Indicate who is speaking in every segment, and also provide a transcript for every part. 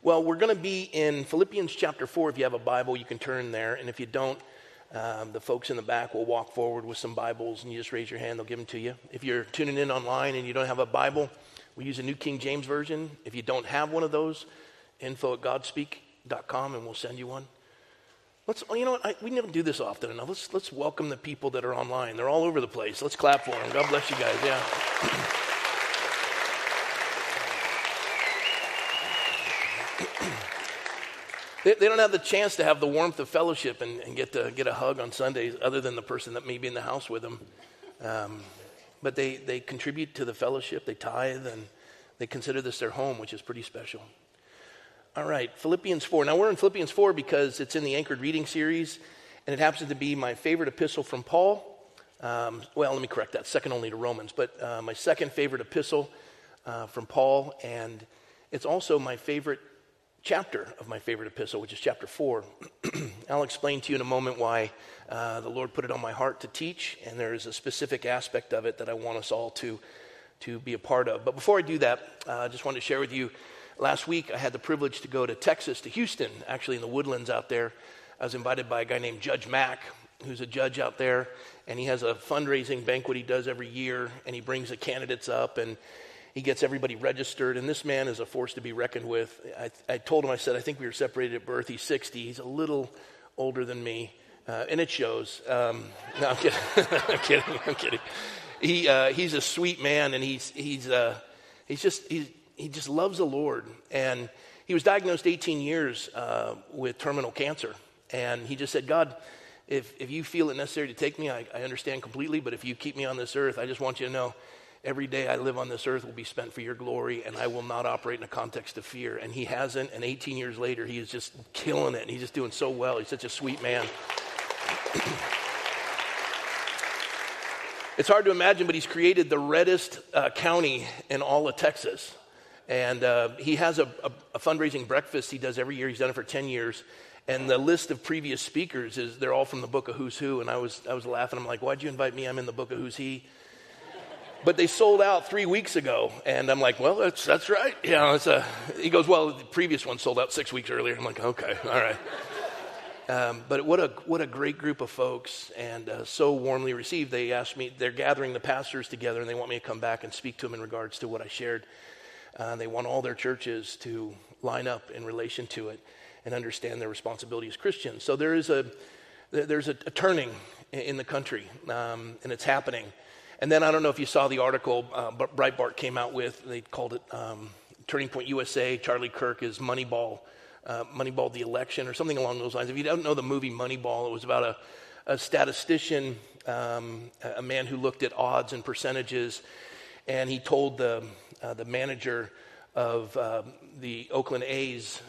Speaker 1: Well, we're going to be in Philippians chapter 4. If you have a Bible, you can turn there. And if you don't, the folks in the back will walk forward with some Bibles, and you just raise your hand, they'll give them to you. If you're tuning in online and you don't have a Bible, we use a New King James Version. If you don't have one of those, info@godspeak.com, and we'll send you one. You know what? We don't do this often enough. Let's welcome the people that are online. They're all over the place. Let's clap for them. God bless you guys. Yeah. They don't have the chance to have the warmth of fellowship and get a hug on Sundays, other than the person that may be in the house with them. But they contribute to the fellowship. They tithe, and they consider this their home, which is pretty special. All right, Philippians 4. Now, we're in Philippians 4 because it's in the Anchored Reading series, and it happens to be my favorite epistle from Paul. Well, let me correct that, second only to Romans, but my second favorite epistle from Paul, and it's also my favorite chapter of my favorite epistle, which is chapter 4. I'll explain to you in a moment why the Lord put it on my heart to teach, and there is a specific aspect of it that I want us all to be a part of. But before I do that, I just wanted to share with you, last week I had the privilege to go to Texas, to Houston, actually in the Woodlands out there. I was invited by a guy named Judge Mack, who's a judge out there, and he has a fundraising banquet he does every year, and he brings the candidates up, and he gets everybody registered, and this man is a force to be reckoned with. I told him, I said, I think we were separated at birth. He's 60. He's a little older than me, and it shows. No, I'm kidding. I'm kidding. He's a sweet man, and he just loves the Lord. And he was diagnosed 18 years with terminal cancer, and he just said, God, if you feel it necessary to take me, I understand completely, but if you keep me on this earth, I just want you to know, every day I live on this earth will be spent for your glory, and I will not operate in a context of fear. And he hasn't, and 18 years later, he is just killing it, and he's just doing so well. He's such a sweet man. It's hard to imagine, but he's created the reddest county in all of Texas. And he has a fundraising breakfast he does every year. He's done it for 10 years. And the list of previous speakers, they're all from the book of Who's Who. And I was laughing. I'm like, why'd you invite me? I'm in the book of Who's He. But they sold out 3 weeks ago, and I'm like, well, that's right. You know, he goes, well, the previous one sold out 6 weeks earlier. I'm like, okay, all right. But what a great group of folks, and so warmly received. They asked me, they're gathering the pastors together, and they want me to come back and speak to them in regards to what I shared. They want all their churches to line up in relation to it and understand their responsibility as Christians. So there's a turning in the country, and it's happening. And then I don't know if you saw the article Breitbart came out with. They called it Turning Point USA. Charlie Kirk is Moneyball the election, or something along those lines. If you don't know the movie Moneyball, it was about a statistician, a man who looked at odds and percentages, and he told the manager of the Oakland A's,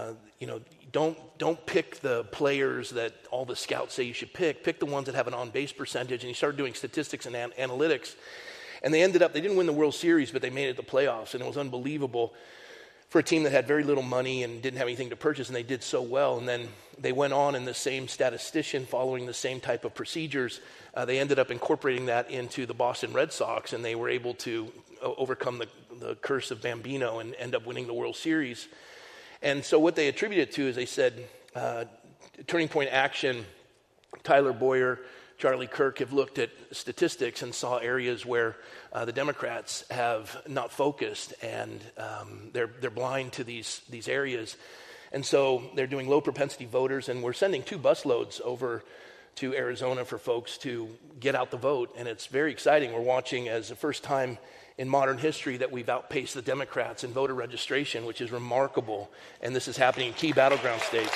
Speaker 1: don't pick the players that all the scouts say you should pick. Pick the ones that have an on-base percentage. And he started doing statistics and analytics. And they didn't win the World Series, but they made it to the playoffs. And it was unbelievable for a team that had very little money and didn't have anything to purchase, and they did so well. And then they went on, and the same statistician, following the same type of procedures, they ended up incorporating that into the Boston Red Sox, and they were able to overcome the curse of Bambino and end up winning the World Series. And so what they attribute it to is they said, Turning Point Action, Tyler Boyer, Charlie Kirk have looked at statistics and saw areas where the Democrats have not focused, and they're blind to these areas. And so they're doing low propensity voters, and we're sending 2 busloads over to Arizona for folks to get out the vote. And it's very exciting. We're watching as the first time in modern history that we've outpaced the Democrats in voter registration, which is remarkable. And this is happening in key battleground states.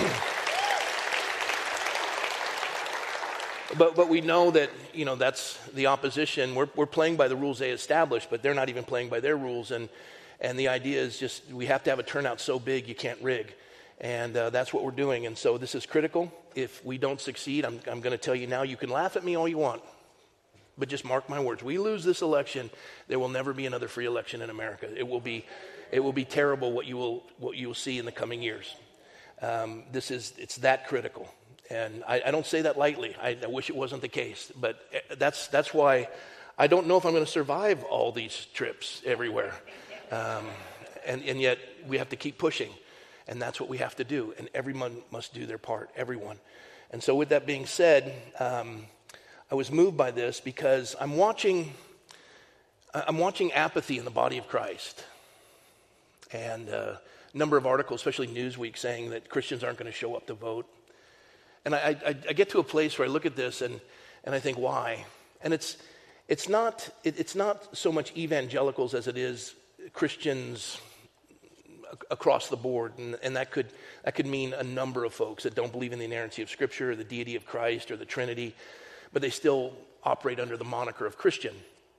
Speaker 1: But we know that, that's the opposition. We're playing by the rules they established, but they're not even playing by their rules. And the idea is just we have to have a turnout so big you can't rig. And that's what we're doing. And so this is critical. If we don't succeed, I'm going to tell you now, you can laugh at me all you want. But just mark my words. We lose this election, there will never be another free election in America. It will be terrible what you will see in the coming years. It's that critical. And I don't say that lightly. I wish it wasn't the case. But that's why I don't know if I'm going to survive all these trips everywhere. And yet we have to keep pushing. And that's what we have to do. And everyone must do their part, everyone. And so with that being said, I was moved by this because I'm watching apathy in the body of Christ. And a number of articles, especially Newsweek, saying that Christians aren't going to show up to vote. And I get to a place where I look at this and I think, why? And it's not so much evangelicals as it is Christians across the board, and that could mean a number of folks that don't believe in the inerrancy of Scripture or the deity of Christ or the Trinity, but they still operate under the moniker of Christian.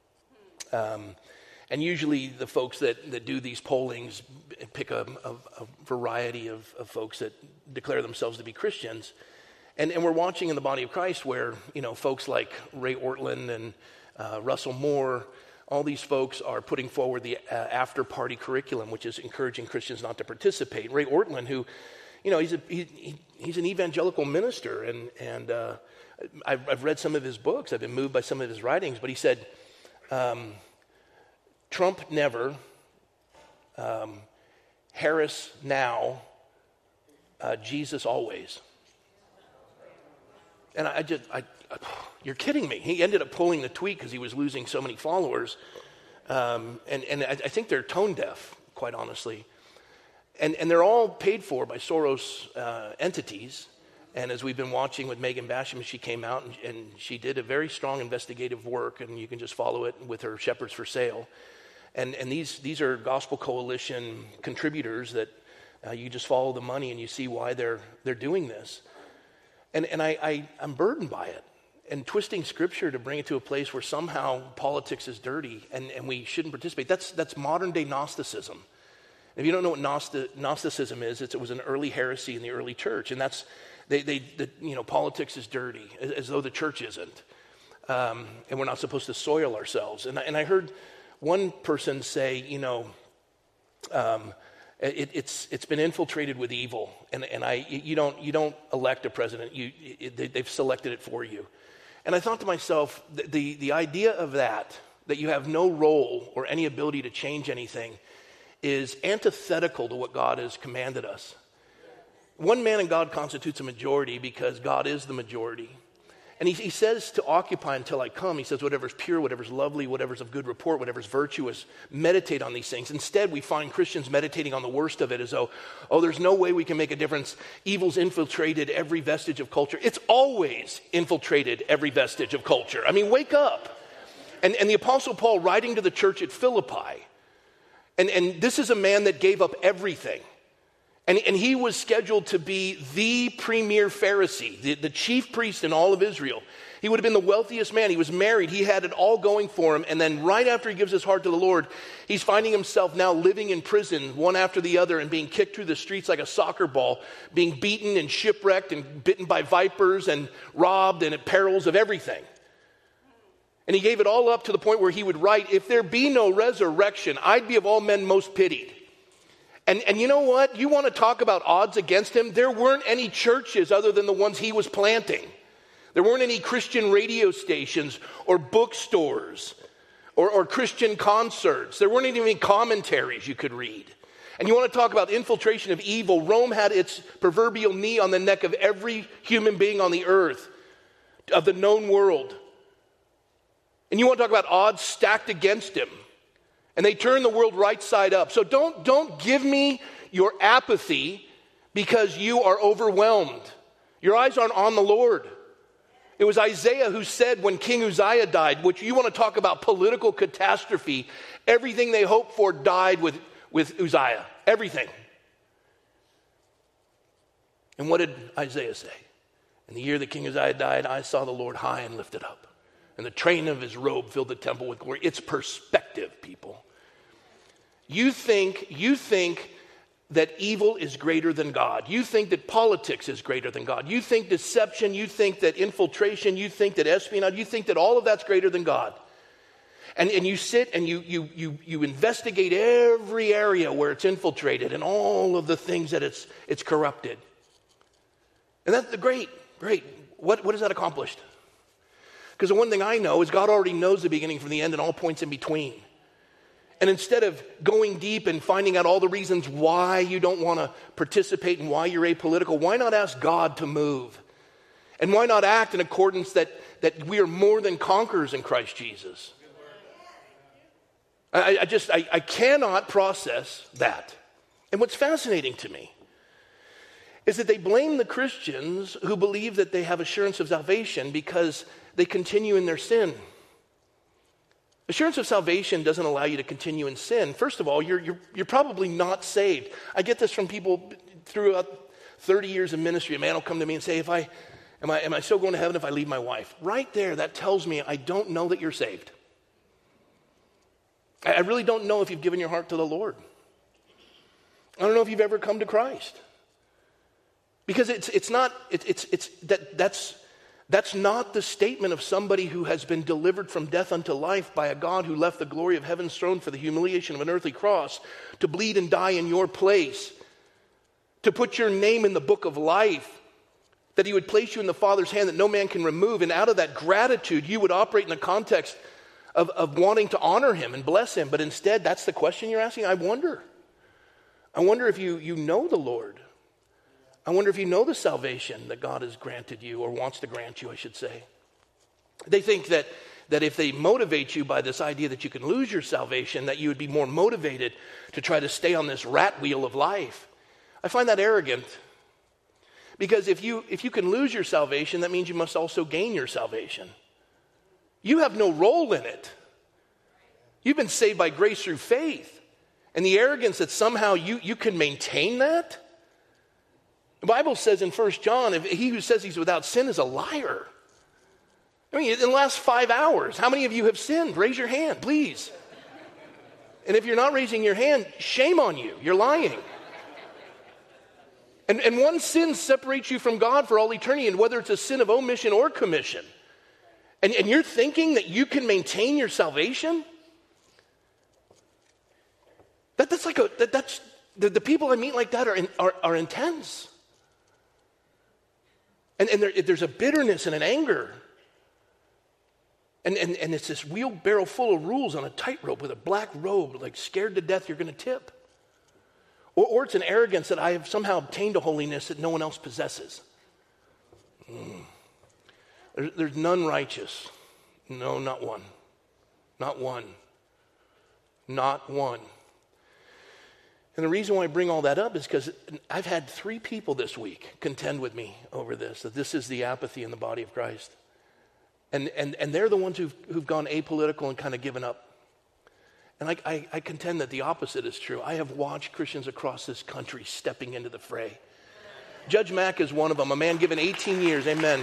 Speaker 1: And usually the folks that do these pollings pick a variety of folks that declare themselves to be Christians. And we're watching in the body of Christ where, folks like Ray Ortlund and Russell Moore, all these folks are putting forward the after-party curriculum, which is encouraging Christians not to participate. Ray Ortlund, who, he's an evangelical minister, and I've read some of his books. I've been moved by some of his writings, but he said, Trump never, Harris now, Jesus always. And you're kidding me. He ended up pulling the tweet because he was losing so many followers. And I think they're tone deaf, quite honestly. And they're all paid for by Soros entities. And as we've been watching with Megan Basham, she came out and she did a very strong investigative work, and you can just follow it with her Shepherds for Sale. And these are Gospel Coalition contributors that you just follow the money and you see why they're doing this. And I'm burdened by it. And twisting Scripture to bring it to a place where somehow politics is dirty and we shouldn't participate. That's modern day Gnosticism. If you don't know what Gnosticism is, it was an early heresy in the early church. And that's, politics is dirty, as though the church isn't. And we're not supposed to soil ourselves. And I heard one person say, it's been infiltrated with evil, and you don't elect a president. They've selected it for you. And I thought to myself, the idea of that you have no role or any ability to change anything, is antithetical to what God has commanded us. One man in God constitutes a majority because God is the majority. And he says to occupy until I come. He says whatever's pure, whatever's lovely, whatever's of good report, whatever's virtuous, meditate on these things. Instead, we find Christians meditating on the worst of it as though, there's no way we can make a difference. Evil's infiltrated every vestige of culture. It's always infiltrated every vestige of culture. I mean, wake up. And the Apostle Paul, writing to the church at Philippi, and this is a man that gave up everything. And he was scheduled to be the premier Pharisee, the chief priest in all of Israel. He would have been the wealthiest man. He was married. He had it all going for him. And then right after he gives his heart to the Lord, he's finding himself now living in prison, one after the other, and being kicked through the streets like a soccer ball, being beaten and shipwrecked and bitten by vipers and robbed and at perils of everything. And he gave it all up to the point where he would write, if there be no resurrection, I'd be of all men most pitied. And you know what? You want to talk about odds against him? There weren't any churches other than the ones he was planting. There weren't any Christian radio stations or bookstores or Christian concerts. There weren't even any commentaries you could read. And you want to talk about infiltration of evil? Rome had its proverbial knee on the neck of every human being on the earth, of the known world. And you want to talk about odds stacked against him? And they turn the world right side up. So don't give me your apathy because you are overwhelmed. Your eyes aren't on the Lord. It was Isaiah who said when King Uzziah died, which you want to talk about political catastrophe, everything they hoped for died with Uzziah. Everything. And what did Isaiah say? In the year that King Uzziah died, I saw the Lord high and lifted up, and the train of his robe filled the temple with glory. It's perspective, people. You think that evil is greater than God. You think that politics is greater than God. You think deception, you think that infiltration, you think that espionage, you think that all of that's greater than God. And you sit and you investigate every area where it's infiltrated and all of the things that it's corrupted. And that's great. What has that accomplished? Because the one thing I know is God already knows the beginning from the end and all points in between. And instead of going deep and finding out all the reasons why you don't want to participate and why you're apolitical, why not ask God to move? And why not act in accordance that we are more than conquerors in Christ Jesus? I cannot process that. And what's fascinating to me is that they blame the Christians who believe that they have assurance of salvation because they continue in their sin. Assurance of salvation doesn't allow you to continue in sin. First of all, you're probably not saved. I get this from people throughout 30 years of ministry. A man will come to me and say, am I still going to heaven if I leave my wife? Right there, that tells me I don't know that you're saved. I really don't know if you've given your heart to the Lord. I don't know if you've ever come to Christ. Because that's not the statement of somebody who has been delivered from death unto life by a God who left the glory of heaven's throne for the humiliation of an earthly cross to bleed and die in your place, to put your name in the book of life, that he would place you in the Father's hand that no man can remove, and out of that gratitude you would operate in the context of wanting to honor him and bless him. But instead, that's the question you're asking? I wonder if you know the Lord. I wonder if you know the salvation that God has granted you, or wants to grant you, I should say. They think that if they motivate you by this idea that you can lose your salvation, that you would be more motivated to try to stay on this rat wheel of life. I find that arrogant. Because if you can lose your salvation, that means you must also gain your salvation. You have no role in it. You've been saved by grace through faith. And the arrogance that somehow you can maintain that? The Bible says in 1 John, if he who says he's without sin is a liar. I mean, in the last 5 hours, how many of you have sinned? Raise your hand, please. And if you're not raising your hand, shame on you. You're lying. And one sin separates you from God for all eternity, and whether it's a sin of omission or commission. And you're thinking that you can maintain your salvation? That's like the people I meet like that are intense. And there's a bitterness and an anger. And it's this wheelbarrow full of rules on a tightrope with a black robe, like scared to death you're going to tip. Or it's an arrogance that I have somehow obtained a holiness that no one else possesses. There's none righteous. No, not one. Not one. Not one. And the reason why I bring all that up is because I've had 3 people this week contend with me over this, that this is the apathy in the body of Christ. And they're the ones who've gone apolitical and kind of given up. And I contend that the opposite is true. I have watched Christians across this country stepping into the fray. Judge Mack is one of them, a man given 18 years, amen.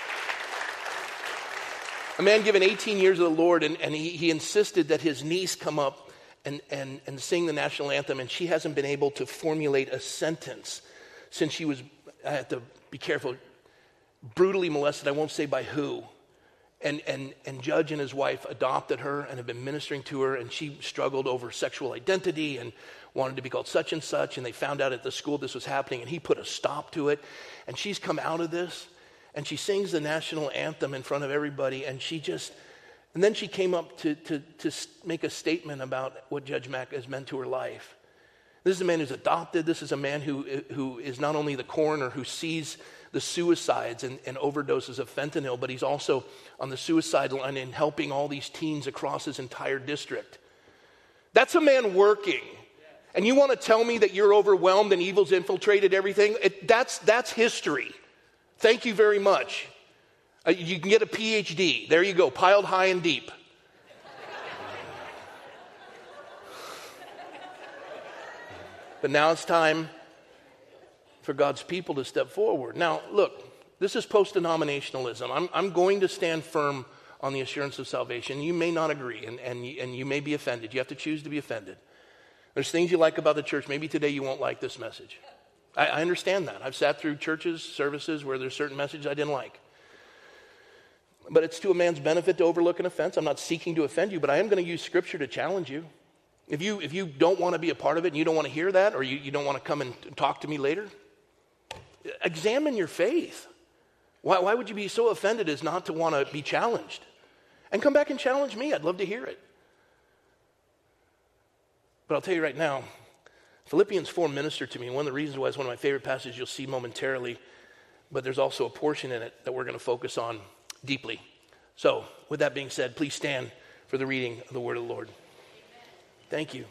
Speaker 1: A man given 18 years of the Lord, and he insisted that his niece come up and sing the national anthem, and she hasn't been able to formulate a sentence since she was, I have to be careful, brutally molested, I won't say by who. And Judge and his wife adopted her and have been ministering to her, and she struggled over sexual identity and wanted to be called such and such, and they found out at the school this was happening, and he put a stop to it. And she's come out of this, and she sings the national anthem in front of everybody, and and then she came up to make a statement about what Judge Mack has meant to her life. This is a man who's adopted. This is a man who is not only the coroner who sees the suicides and overdoses of fentanyl, but he's also on the suicide line and helping all these teens across his entire district. That's a man working. And you want to tell me that you're overwhelmed and evil's infiltrated everything? That's history. Thank you very much. You can get a PhD. There you go, piled high and deep. But now it's time for God's people to step forward. Now, look, this is post-denominationalism. I'm going to stand firm on the assurance of salvation. You may not agree, and you may be offended. You have to choose to be offended. There's things you like about the church. Maybe today you won't like this message. I understand that. I've sat through churches, services where there's certain messages I didn't like. But it's to a man's benefit to overlook an offense. I'm not seeking to offend you, but I am going to use Scripture to challenge you. If you don't want to be a part of it and you don't want to hear that, or you don't want to come and talk to me later, examine your faith. Why would you be so offended as not to want to be challenged? And come back and challenge me. I'd love to hear it. But I'll tell you right now, Philippians 4 ministered to me. One of the reasons why it's one of my favorite passages you'll see momentarily, but there's also a portion in it that we're going to focus on deeply. So, with that being said, please stand for the reading of the word of the Lord. Thank you.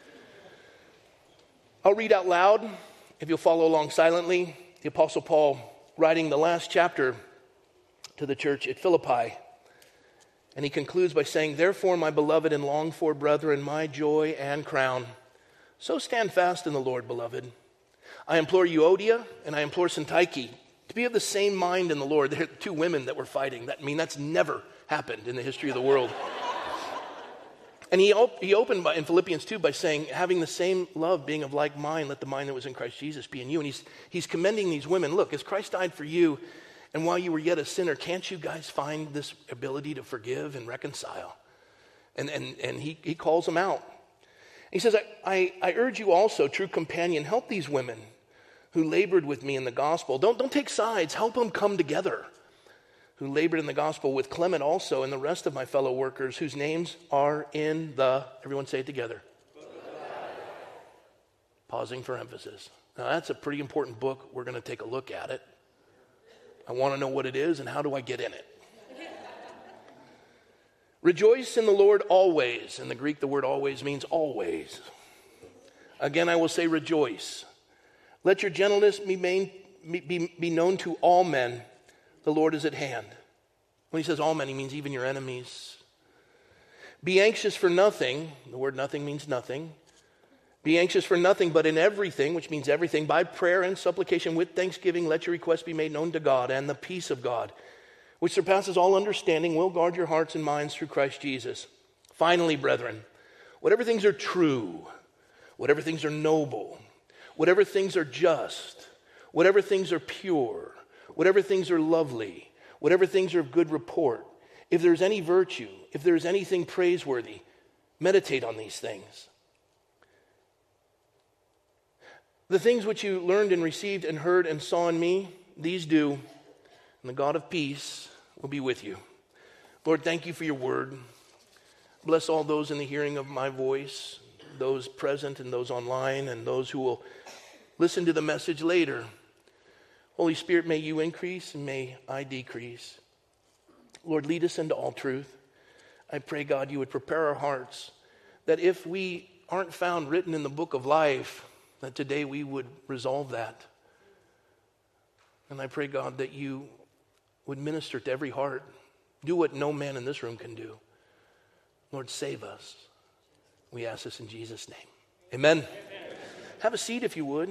Speaker 1: I'll read out loud, if you'll follow along silently, the Apostle Paul writing the last chapter to the church at Philippi. And he concludes by saying, "Therefore, my beloved and longed for brethren, my joy and crown, so stand fast in the Lord, beloved. I implore Euodia and I implore Syntyche to be of the same mind in the Lord." There are two women that were fighting. That's never happened in the history of the world. And he opened in Philippians 2 by saying, having the same love, being of like mind, let the mind that was in Christ Jesus be in you. And he's commending these women. Look, as Christ died for you, and while you were yet a sinner, can't you guys find this ability to forgive and reconcile? And he calls them out. He says, I urge you also, true companion, help these women who labored with me in the gospel. Don't take sides. Help them come together. Who labored in the gospel with Clement also and the rest of my fellow workers whose names are in the, everyone say it together. Pausing for emphasis. Now that's a pretty important book. We're going to take a look at it. I want to know what it is and how do I get in it. Rejoice in the Lord always. In the Greek, the word always means always. Again, I will say rejoice. Let your gentleness be known to all men. The Lord is at hand. When he says all men, he means even your enemies. Be anxious for nothing. The word nothing means nothing. Be anxious for nothing, but in everything, which means everything, by prayer and supplication with thanksgiving, let your requests be made known to God, and the peace of God, which surpasses all understanding, will guard your hearts and minds through Christ Jesus. Finally, brethren, whatever things are true, whatever things are noble, whatever things are just, whatever things are pure, whatever things are lovely, whatever things are of good report, if there's any virtue, if there's anything praiseworthy, meditate on these things. The things which you learned and received and heard and saw in me, these do, and the God of peace will be with you. Lord, thank you for your word. Bless all those in the hearing of my voice, those present and those online, and those who will listen to the message later. Holy Spirit, may you increase and may I decrease. Lord, lead us into all truth. I pray, God, you would prepare our hearts that if we aren't found written in the book of life, that today we would resolve that. And I pray, God, that you would minister to every heart. Do what no man in this room can do. Lord, save us. We ask this in Jesus' name. Amen. Amen. Have a seat if you would.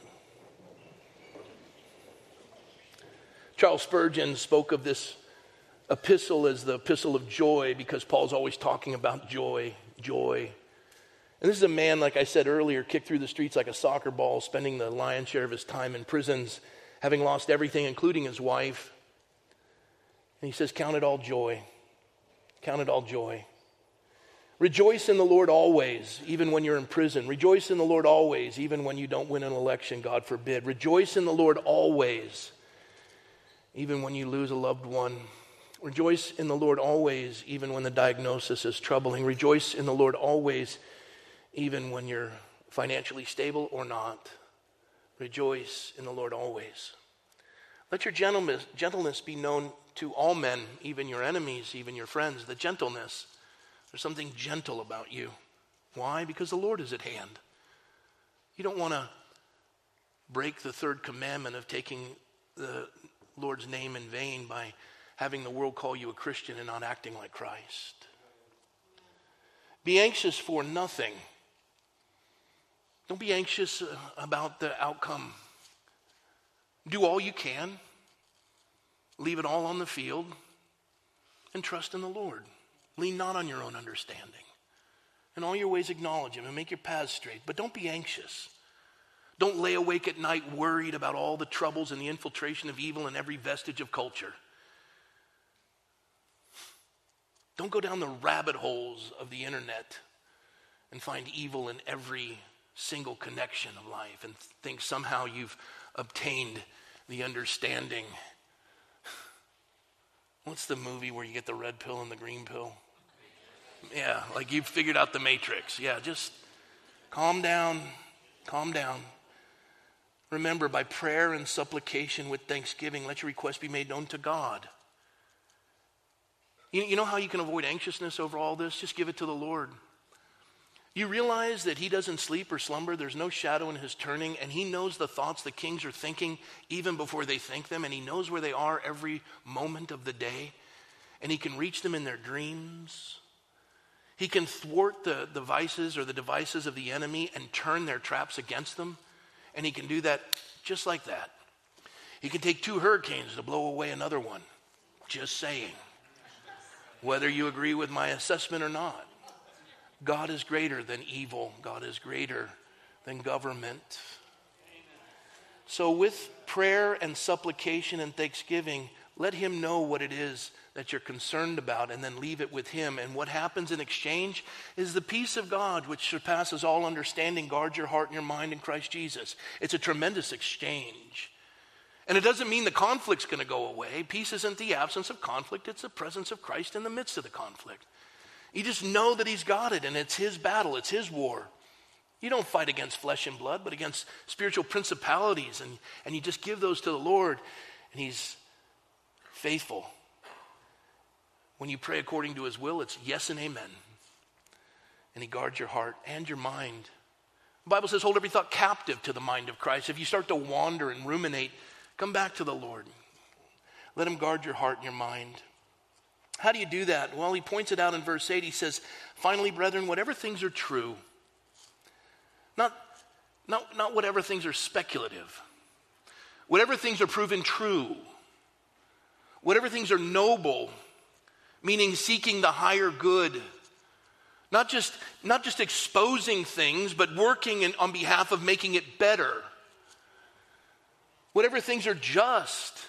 Speaker 1: Charles Spurgeon spoke of this epistle as the epistle of joy because Paul's always talking about joy. And this is a man, like I said earlier, kicked through the streets like a soccer ball, spending the lion's share of his time in prisons, having lost everything, including his wife. And he says, count it all joy. Count it all joy. Rejoice in the Lord always, even when you're in prison. Rejoice in the Lord always, even when you don't win an election, God forbid. Rejoice in the Lord always, even when you lose a loved one. Rejoice in the Lord always, even when the diagnosis is troubling. Rejoice in the Lord always, even when you're financially stable or not. Rejoice in the Lord always. Let your gentleness be known to all men, even your enemies, even your friends. The gentleness. There's something gentle about you. Why? Because the Lord is at hand. You don't want to break the third commandment of taking the Lord's name in vain by having the world call you a Christian and not acting like Christ. Be anxious for nothing. Don't be anxious about the outcome. Do all you can. Leave it all on the field and trust in the Lord. Lean not on your own understanding. In all your ways acknowledge him and make your paths straight. But don't be anxious. Don't lay awake at night worried about all the troubles and the infiltration of evil and every vestige of culture. Don't go down the rabbit holes of the internet and find evil in every single connection of life and think somehow you've obtained the understanding. What's the movie where you get the red pill and the green pill? Yeah, like you've figured out the matrix. Yeah, just Calm down. Calm down. Remember, by prayer and supplication with thanksgiving, let your request be made known to God. You know how you can avoid anxiousness over all this? Just give it to the Lord. You realize that he doesn't sleep or slumber. There's no shadow in his turning, and he knows the thoughts the kings are thinking even before they think them, and he knows where they are every moment of the day, and he can reach them in their dreams. He can thwart the vices or the devices of the enemy and turn their traps against them, and he can do that just like that. He can take 2 hurricanes to blow away another one. Just saying. Whether you agree with my assessment or not, God is greater than evil. God is greater than government. So with prayer and supplication and thanksgiving, let him know what it is that you're concerned about, and then leave it with him. And what happens in exchange is the peace of God, which surpasses all understanding, guard your heart and your mind in Christ Jesus. It's a tremendous exchange. And it doesn't mean the conflict's going to go away. Peace isn't the absence of conflict. It's the presence of Christ in the midst of the conflict. You just know that he's got it, and it's his battle. It's his war. You don't fight against flesh and blood, but against spiritual principalities. And you just give those to the Lord, and he's faithful. When you pray according to his will, it's yes and amen. And he guards your heart and your mind. The Bible says, hold every thought captive to the mind of Christ. If you start to wander and ruminate, come back to the Lord. Let him guard your heart and your mind. How do you do that? Well, he points it out in verse 8. He says, finally, brethren, whatever things are true, not whatever things are speculative, whatever things are proven true, whatever things are noble, meaning seeking the higher good, not just exposing things, but working on behalf of making it better. Whatever things are just,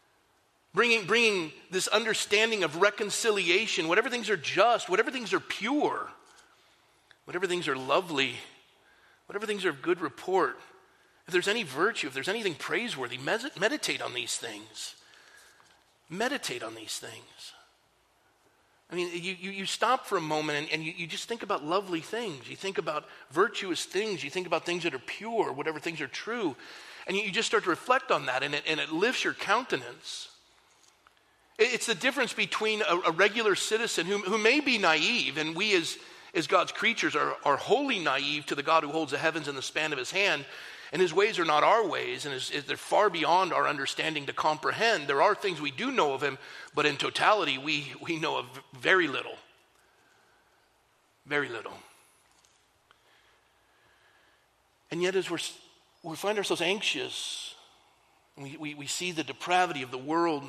Speaker 1: bringing this understanding of reconciliation, whatever things are just, whatever things are pure, whatever things are lovely, whatever things are of good report, if there's any virtue, if there's anything praiseworthy, meditate on these things. Meditate on these things. I mean, you stop for a moment and you just think about lovely things. You think about virtuous things. You think about things that are pure, whatever things are true. And you just start to reflect on that, and it lifts your countenance. It's the difference between a regular citizen who may be naive, and we as God's creatures are wholly naive to the God who holds the heavens in the span of his hand, and his ways are not our ways, and they're far beyond our understanding to comprehend. There are things we do know of him, but in totality, we know of very little. Very little. And yet as we find ourselves anxious, and we see the depravity of the world,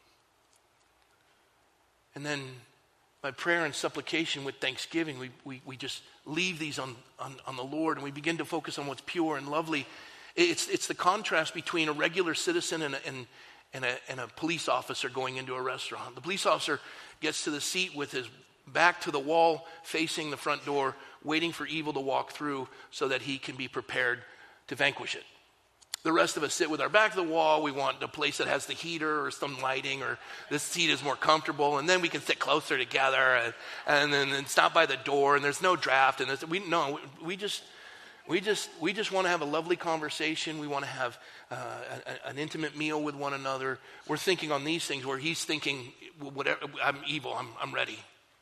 Speaker 1: and then by prayer and supplication with thanksgiving, we just leave these on the Lord, and we begin to focus on what's pure and lovely. It's the contrast between a regular citizen and a police officer going into a restaurant. The police officer gets to the seat with his back to the wall, facing the front door, waiting for evil to walk through so that he can be prepared to vanquish it. The rest of us sit with our back to the wall. We want a place that has the heater or some lighting, or this seat is more comfortable, and then we can sit closer together and then stop by the door, and there's no draft. And we just want to have a lovely conversation. We want to have an intimate meal with one another. We're thinking on these things where he's thinking, whatever, I'm evil, I'm ready.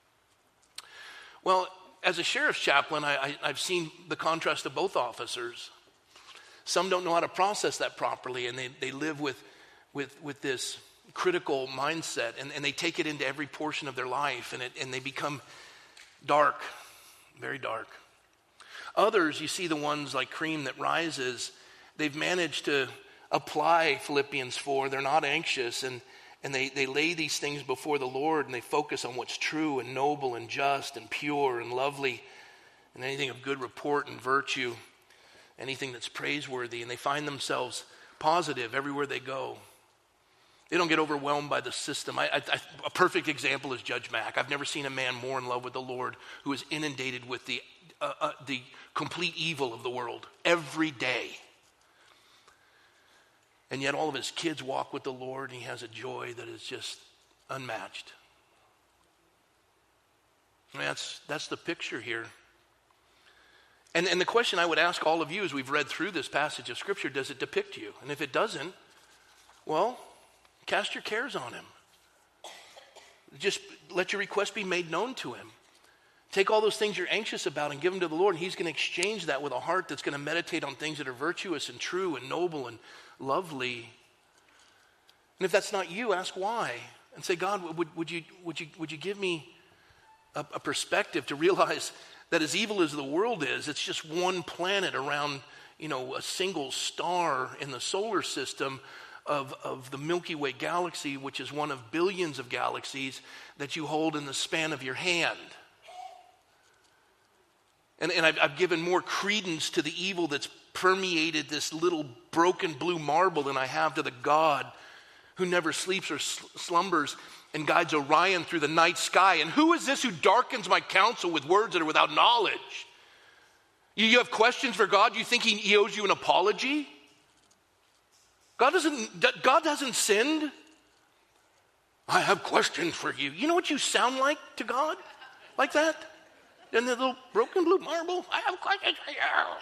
Speaker 1: Well, as a sheriff's chaplain, I've seen the contrast of both officers. Some don't know how to process that properly, and they live with this critical mindset, and they take it into every portion of their life, and they become dark, very dark. Others, you see the ones like Cream that rises, they've managed to apply Philippians 4. They're not anxious, and they lay these things before the Lord, and they focus on what's true and noble and just and pure and lovely, and anything of good report and virtue, anything that's praiseworthy, and they find themselves positive everywhere they go. They don't get overwhelmed by the system. A perfect example is Judge Mack. I've never seen a man more in love with the Lord who is inundated with the complete evil of the world every day. And yet all of his kids walk with the Lord, and he has a joy that is just unmatched. I mean, that's the picture here. And the question I would ask all of you as we've read through this passage of Scripture, does it depict you? And if it doesn't, well, cast your cares on him. Just let your request be made known to him. Take all those things you're anxious about and give them to the Lord, and he's going to exchange that with a heart that's going to meditate on things that are virtuous and true and noble and lovely. And if that's not you, ask why. And say, God, would you give me a perspective to realize that as evil as the world is, it's just one planet around, a single star in the solar system of the Milky Way galaxy, which is one of billions of galaxies that you hold in the span of your hand. And I've given more credence to the evil that's permeated this little broken blue marble than I have to the God who never sleeps or slumbers and guides Orion through the night sky. And who is this who darkens my counsel with words that are without knowledge? You have questions for God? You think he owes you an apology? God hasn't sinned. I have questions for you. You know what you sound like to God? Like that? And the little broken blue marble? I have questions for you.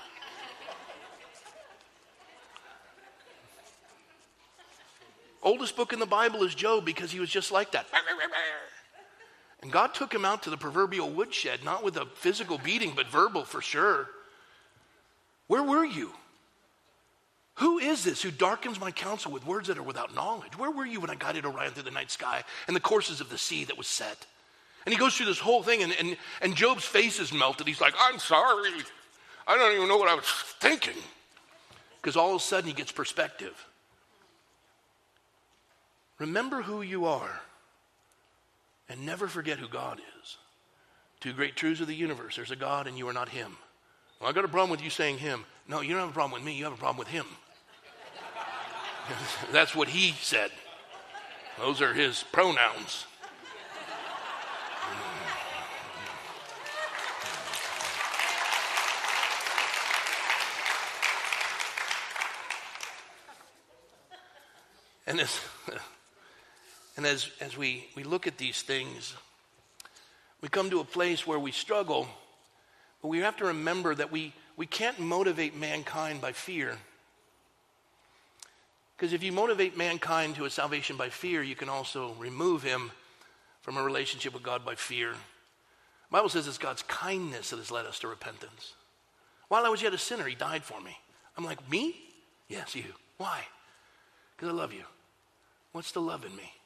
Speaker 1: Oldest book in the Bible is Job because he was just like that. And God took him out to the proverbial woodshed, not with a physical beating, but verbal for sure. Where were you? Who is this who darkens my counsel with words that are without knowledge? Where were you when I guided Orion through the night sky and the courses of the sea that was set? And he goes through this whole thing, and Job's face is melted. He's like, I'm sorry. I don't even know what I was thinking. Because all of a sudden he gets perspective. Remember who you are and never forget who God is. Two great truths of the universe. There's a God and you are not him. Well, I got a problem with you saying him. No, you don't have a problem with me. You have a problem with him. That's what he said. Those are his pronouns. And as we look at these things, we come to a place where we struggle, but we have to remember that we can't motivate mankind by fear. Because if you motivate mankind to a salvation by fear, you can also remove him from a relationship with God by fear. The Bible says it's God's kindness that has led us to repentance. While I was yet a sinner, he died for me. I'm like, me? Yes, you. Why? Because I love you. What's the love in me?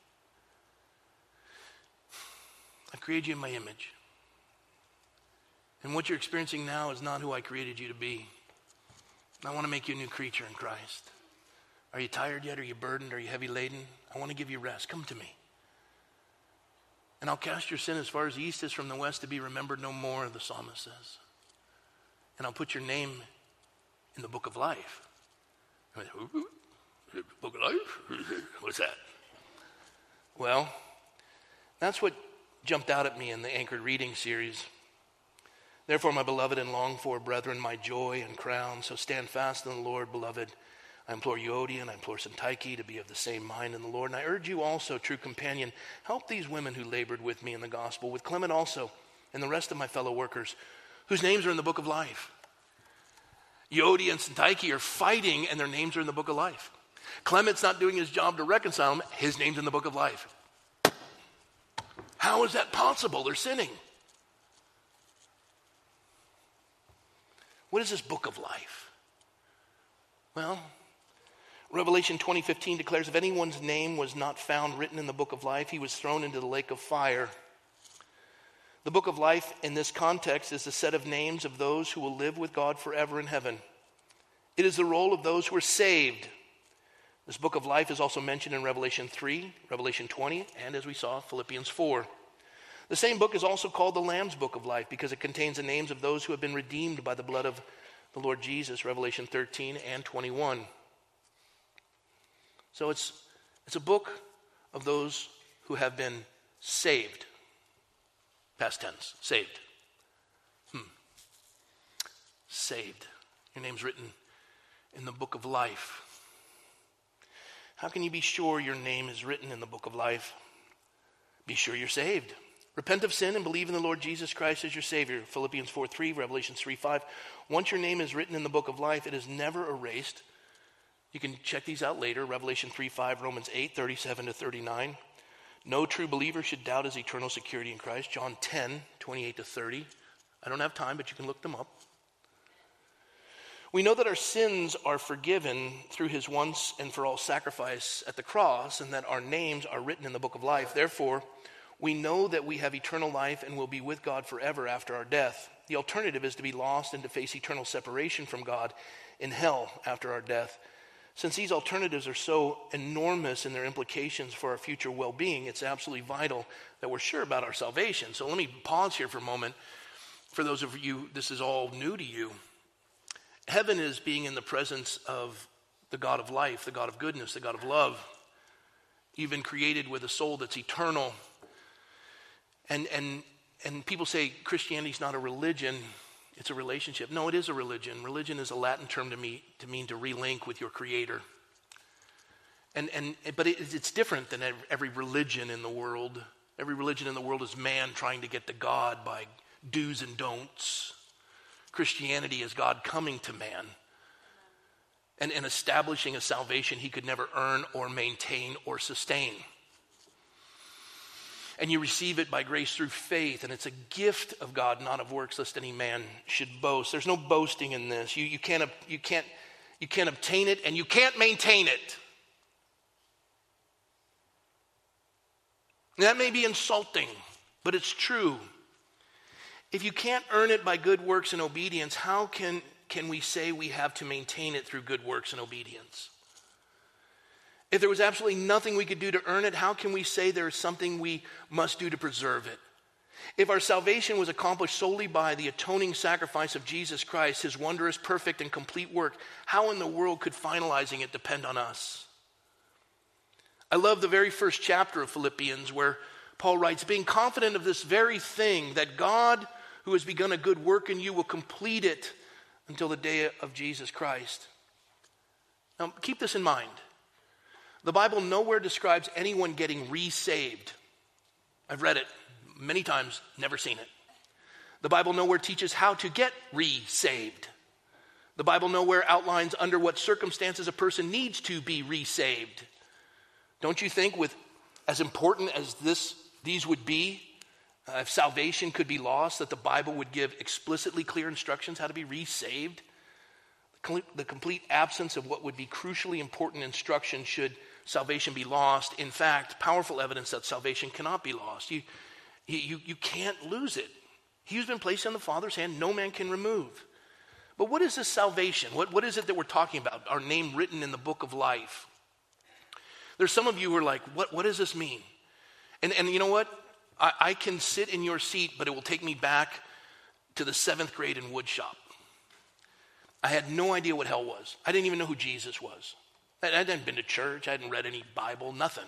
Speaker 1: I created you in my image. And what you're experiencing now is not who I created you to be. I want to make you a new creature in Christ. Are you tired yet? Are you burdened? Are you heavy laden? I want to give you rest. Come to me. And I'll cast your sin as far as the east is from the west to be remembered no more, the psalmist says. And I'll put your name in the book of life. I mean, book of life? What's that? Well, that's what jumped out at me in the Anchored Reading series. Therefore, my beloved and longed for brethren, my joy and crown, so stand fast in the Lord, beloved. I implore Euodia and I implore Syntyche to be of the same mind in the Lord. And I urge you also, true companion, help these women who labored with me in the gospel, with Clement also, and the rest of my fellow workers, whose names are in the book of life. Euodia and Syntyche are fighting, and their names are in the book of life. Clement's not doing his job to reconcile them. His name's in the book of life. How is that possible? They're sinning. What is this book of life? Well, Revelation 20:15 declares, if anyone's name was not found written in the book of life, he was thrown into the lake of fire. The book of life in this context is a set of names of those who will live with God forever in heaven. It is the roll of those who are saved. This book of life is also mentioned in Revelation 3, Revelation 20, and as we saw, Philippians 4. The same book is also called the Lamb's Book of Life because it contains the names of those who have been redeemed by the blood of the Lord Jesus, Revelation 13 and 21. So it's a book of those who have been saved. Past tense, saved. Saved. Your name's written in the book of life. How can you be sure your name is written in the book of life? Be sure you're saved. Repent of sin and believe in the Lord Jesus Christ as your Savior. Philippians 4:3, Revelation 3:5. Once your name is written in the book of life, it is never erased. You can check these out later. Revelation 3:5, Romans 8:37-39. No true believer should doubt his eternal security in Christ. John 10:28-30. I don't have time, but you can look them up. We know that our sins are forgiven through his once and for all sacrifice at the cross, and that our names are written in the book of life. Therefore, we know that we have eternal life and will be with God forever after our death. The alternative is to be lost and to face eternal separation from God in hell after our death. Since these alternatives are so enormous in their implications for our future well-being, it's absolutely vital that we're sure about our salvation. So let me pause here for a moment. For those of you, this is all new to you. Heaven is being in the presence of the God of life, the God of goodness, the God of love. You've been created with a soul that's eternal. And people say Christianity's not a religion, it's a relationship. No, it is a religion. Religion is a Latin term to mean to relink with your Creator. But it's different than every religion in the world. Every religion in the world is man trying to get to God by do's and don'ts. Christianity is God coming to man and establishing a salvation he could never earn or maintain or sustain. And you receive it by grace through faith, and it's a gift of God, not of works, lest any man should boast. There's no boasting in this. You can't obtain it, and you can't maintain it. And that may be insulting, but it's true. If you can't earn it by good works and obedience, how can we say we have to maintain it through good works and obedience? If there was absolutely nothing we could do to earn it, how can we say there is something we must do to preserve it? If our salvation was accomplished solely by the atoning sacrifice of Jesus Christ, his wondrous, perfect, and complete work, how in the world could finalizing it depend on us? I love the very first chapter of Philippians where Paul writes, being confident of this very thing, that God, who has begun a good work in you, will complete it until the day of Jesus Christ. Now, keep this in mind. The Bible nowhere describes anyone getting re-saved. I've read it many times, never seen it. The Bible nowhere teaches how to get re-saved. The Bible nowhere outlines under what circumstances a person needs to be re-saved. Don't you think, with as important as these would be, if salvation could be lost, that the Bible would give explicitly clear instructions how to be re-saved? The complete absence of what would be crucially important instruction should salvation be lost. In fact, powerful evidence that salvation cannot be lost. You can't lose it. He who's been placed in the Father's hand, no man can remove. But what is this salvation? What is it that we're talking about? Our name written in the book of life. There's some of you who are like, what does this mean? And you know what? I can sit in your seat, but it will take me back to the 7th grade in woodshop. I had no idea what hell was. I didn't even know who Jesus was. I hadn't been to church. I hadn't read any Bible, nothing.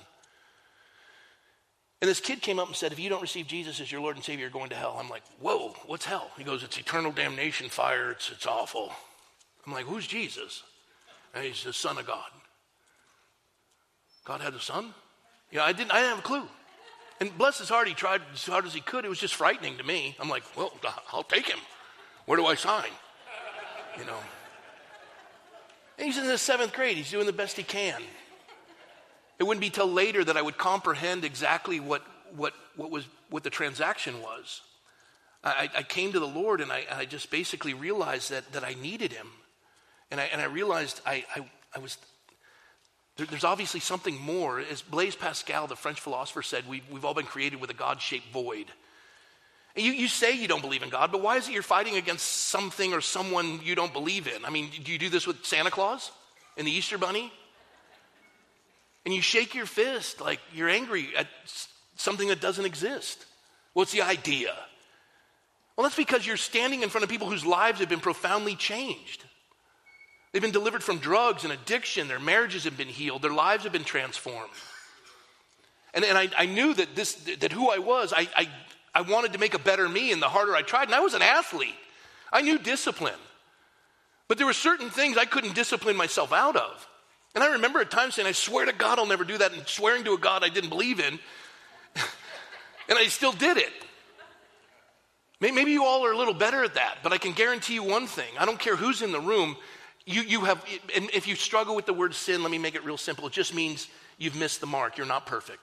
Speaker 1: And this kid came up and said, if you don't receive Jesus as your Lord and Savior, you're going to hell. I'm like, whoa, what's hell? He goes, it's eternal damnation, fire. It's awful. I'm like, who's Jesus? And he's the Son of God. God had a son? Yeah, I didn't have a clue. And bless his heart, he tried as hard as he could. It was just frightening to me. I'm like, well, I'll take him. Where do I sign? You know. And he's in the 7th grade. He's doing the best he can. It wouldn't be till later that I would comprehend exactly what the transaction was. I came to the Lord and I just basically realized that I needed him. And I realized I was... There's obviously something more. As Blaise Pascal, the French philosopher, said, we've all been created with a God-shaped void. And you say you don't believe in God, but why is it you're fighting against something or someone you don't believe in? I mean, do you do this with Santa Claus and the Easter Bunny? And you shake your fist like you're angry at something that doesn't exist. What's the idea? Well, that's because you're standing in front of people whose lives have been profoundly changed. They've been delivered from drugs and addiction. Their marriages have been healed. Their lives have been transformed. And I knew that who I was, I wanted to make a better me, and the harder I tried. And I was an athlete. I knew discipline. But there were certain things I couldn't discipline myself out of. And I remember at times saying, I swear to God I'll never do that, and swearing to a God I didn't believe in. And I still did it. Maybe you all are a little better at that, but I can guarantee you one thing. I don't care who's in the room. You have, and if you struggle with the word sin, let me make it real simple. It just means you've missed the mark. You're not perfect.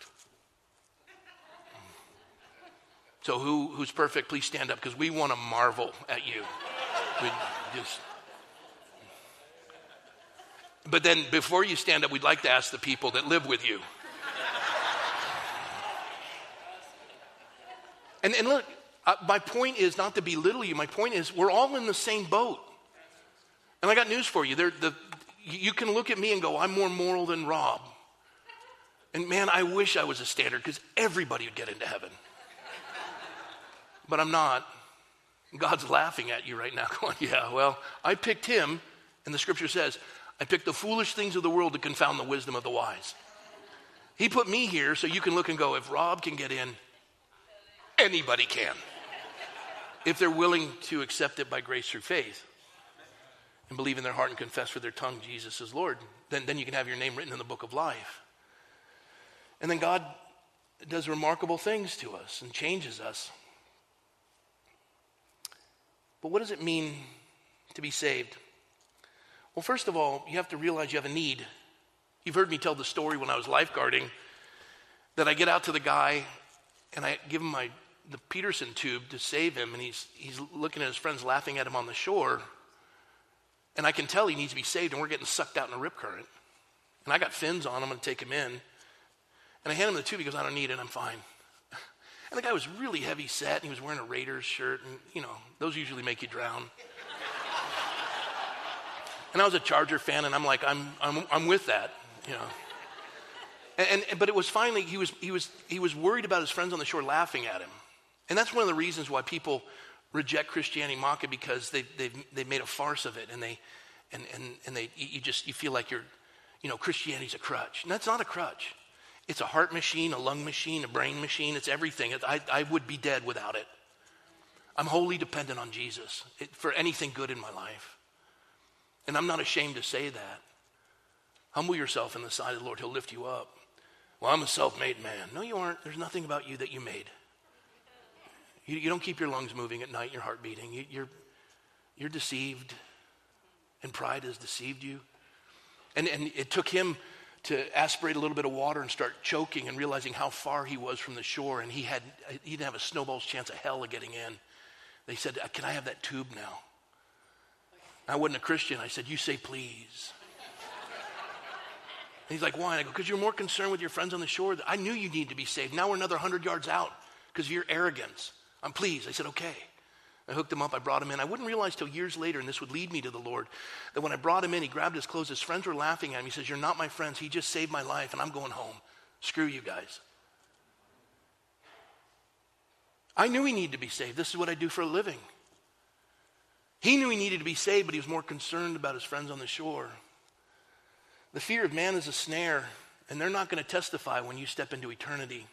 Speaker 1: So who's perfect? Please stand up, because we want to marvel at you. But then before you stand up, we'd like to ask the people that live with you. And look, my point is not to belittle you. My point is we're all in the same boat. And I got news for you. You can look at me and go, I'm more moral than Rob. And man, I wish I was a standard, because everybody would get into heaven. But I'm not. God's laughing at you right now going, yeah, well, I picked him, and the scripture says, I picked the foolish things of the world to confound the wisdom of the wise. He put me here so you can look and go, if Rob can get in, anybody can. If they're willing to accept it by grace through faith and believe in their heart and confess with their tongue Jesus is Lord, then you can have your name written in the book of life. And then God does remarkable things to us and changes us. But what does it mean to be saved? Well, first of all, you have to realize you have a need. You've heard me tell the story when I was lifeguarding that I get out to the guy and I give him the Peterson tube to save him, and he's looking at his friends laughing at him on the shore, and I can tell he needs to be saved, and we're getting sucked out in a rip current. And I got fins on him and take him in, and I hand him the tube. He goes, I don't need it, I'm fine. And the guy was really heavy set, and he was wearing a Raiders shirt, and those usually make you drown. And I was a Charger fan, and I'm like, I'm with that, But it was finally, he was worried about his friends on the shore laughing at him. And that's one of the reasons why people reject Christianity, mock it, because they've made a farce of it, and you feel like Christianity's a crutch. And that's not a crutch. It's a heart machine, a lung machine, a brain machine. It's everything. I would be dead without it. I'm wholly dependent on Jesus for anything good in my life. And I'm not ashamed to say that. Humble yourself in the sight of the Lord. He'll lift you up. Well, I'm a self-made man. No, you aren't. There's nothing about you that you made. You don't keep your lungs moving at night, your heart beating. You're deceived, and pride has deceived you. And it took him to aspirate a little bit of water and start choking and realizing how far he was from the shore, and he didn't have a snowball's chance of hell of getting in. They said, can I have that tube now? I wasn't a Christian. I said, you say please. And he's like, why? And I go, because you're more concerned with your friends on the shore. I knew you needed to be saved. Now we're another 100 yards out because of your arrogance. I'm pleased. I said, okay. I hooked him up. I brought him in. I wouldn't realize till years later, and this would lead me to the Lord, that when I brought him in, he grabbed his clothes. His friends were laughing at him. He says, you're not my friends. He just saved my life, and I'm going home. Screw you guys. I knew he needed to be saved. This is what I do for a living. He knew he needed to be saved, but he was more concerned about his friends on the shore. The fear of man is a snare, and they're not going to testify when you step into eternity.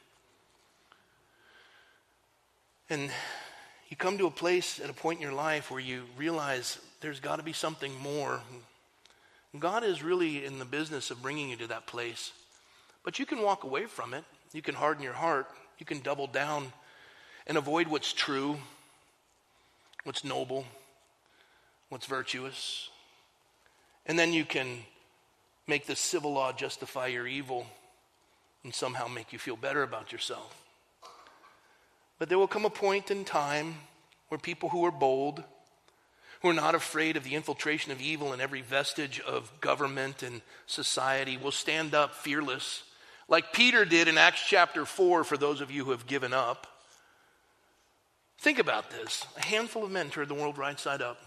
Speaker 1: And you come to a place at a point in your life where you realize there's got to be something more. God is really in the business of bringing you to that place. But you can walk away from it. You can harden your heart. You can double down and avoid what's true, what's noble, what's virtuous. And then you can make the civil law justify your evil and somehow make you feel better about yourself. But there will come a point in time where people who are bold, who are not afraid of the infiltration of evil in every vestige of government and society, will stand up fearless, like Peter did in Acts chapter 4, for those of you who have given up. Think about this. A handful of men turned the world right side up.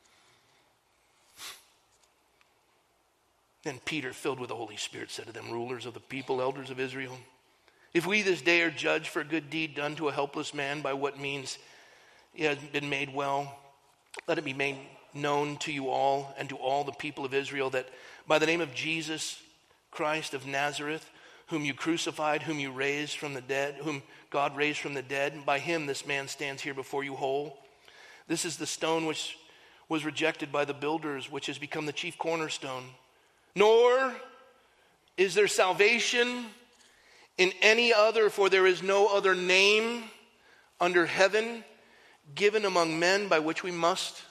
Speaker 1: Then Peter, filled with the Holy Spirit, said to them, rulers of the people, elders of Israel, if we this day are judged for a good deed done to a helpless man, by what means he has been made well, let it be made known to you all and to all the people of Israel that by the name of Jesus Christ of Nazareth, whom you crucified, whom you raised from the dead, whom God raised from the dead, by him this man stands here before you whole. This is the stone which was rejected by the builders, which has become the chief cornerstone. Nor is there salvation in any other, for there is no other name under heaven given among men by which we must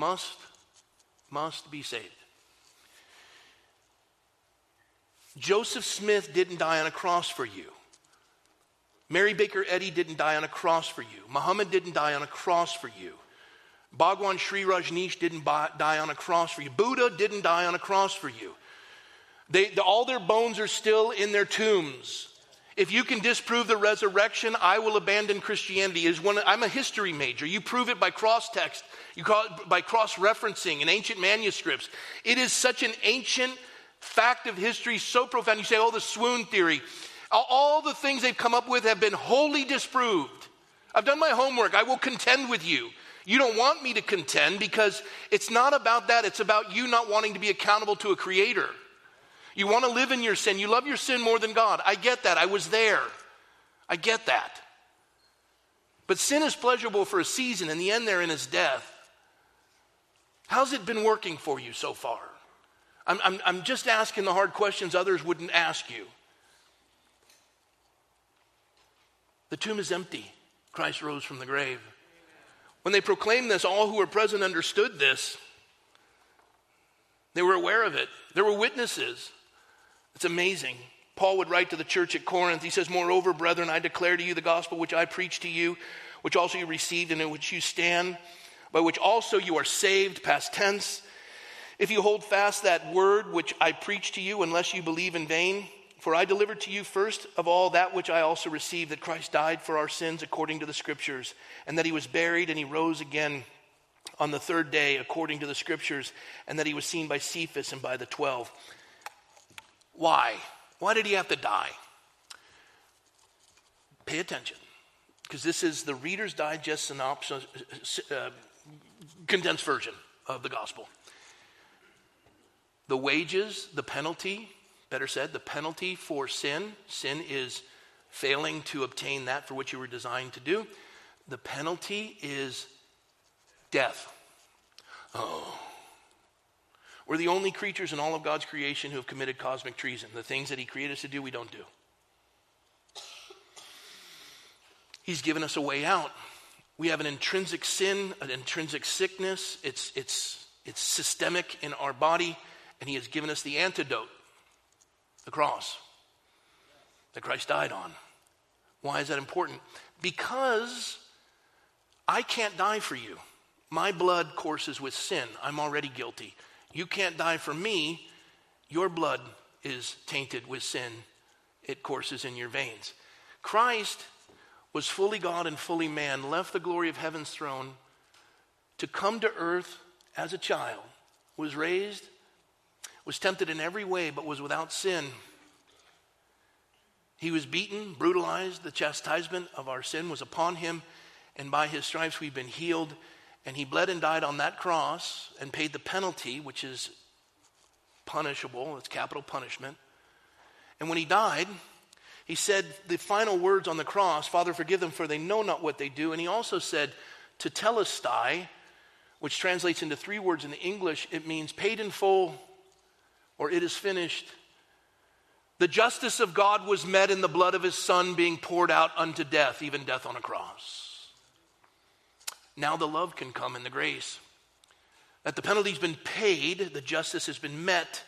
Speaker 1: be saved. Joseph Smith didn't die on a cross for you. Mary Baker Eddy didn't die on a cross for you. Muhammad didn't die on a cross for you. Bhagwan Sri Rajneesh didn't die on a cross for you. Buddha didn't die on a cross for you. All their bones are still in their tombs. If you can disprove the resurrection, I will abandon Christianity. I'm a history major. You prove it by cross-text. You call it by cross-referencing in ancient manuscripts. It is such an ancient fact of history, so profound. You say, oh, the swoon theory. All the things they've come up with have been wholly disproved. I've done my homework. I will contend with you. You don't want me to contend because it's not about that. It's about you not wanting to be accountable to a creator. You want to live in your sin. You love your sin more than God. I get that. I was there. I get that. But sin is pleasurable for a season, and the end therein is death. How's it been working for you so far? I'm just asking the hard questions others wouldn't ask you. The tomb is empty. Christ rose from the grave. When they proclaimed this, all who were present understood this. They were aware of it. There were witnesses. It's amazing. Paul would write to the church at Corinth. He says, moreover, brethren, I declare to you the gospel which I preached to you, which also you received and in which you stand, by which also you are saved, past tense. If you hold fast that word which I preached to you, unless you believe in vain. For I delivered to you first of all that which I also received, that Christ died for our sins according to the Scriptures, and that he was buried and he rose again on the third day according to the Scriptures, and that he was seen by Cephas and by the 12. Why? Why did he have to die? Pay attention, because this is the Reader's Digest synopsis, condensed version of the gospel. The wages, the penalty, better said, the penalty for sin. Sin is failing to obtain that for which you were designed to do. The penalty is death. Oh. We're the only creatures in all of God's creation who have committed cosmic treason. The things that he created us to do, we don't do. He's given us a way out. We have an intrinsic sin, an intrinsic sickness. It's systemic in our body, and he has given us the antidote. The cross that Christ died on. Why is that important? Because I can't die for you. My blood courses with sin. I'm already guilty. You can't die for me. Your blood is tainted with sin. It courses in your veins. Christ was fully God and fully man, left the glory of heaven's throne to come to earth as a child, was raised, was tempted in every way, but was without sin. He was beaten, brutalized. The chastisement of our sin was upon him, and by his stripes we've been healed. And he bled and died on that cross and paid the penalty, which is punishable. It's capital punishment. And when he died, he said the final words on the cross, Father, forgive them, for they know not what they do. And he also said, tetelestai, which translates into 3 words in the English. It means paid in full, or it is finished. The justice of God was met in the blood of his Son being poured out unto death, even death on a cross. Now the love can come in the grace. That the penalty's been paid, the justice has been met.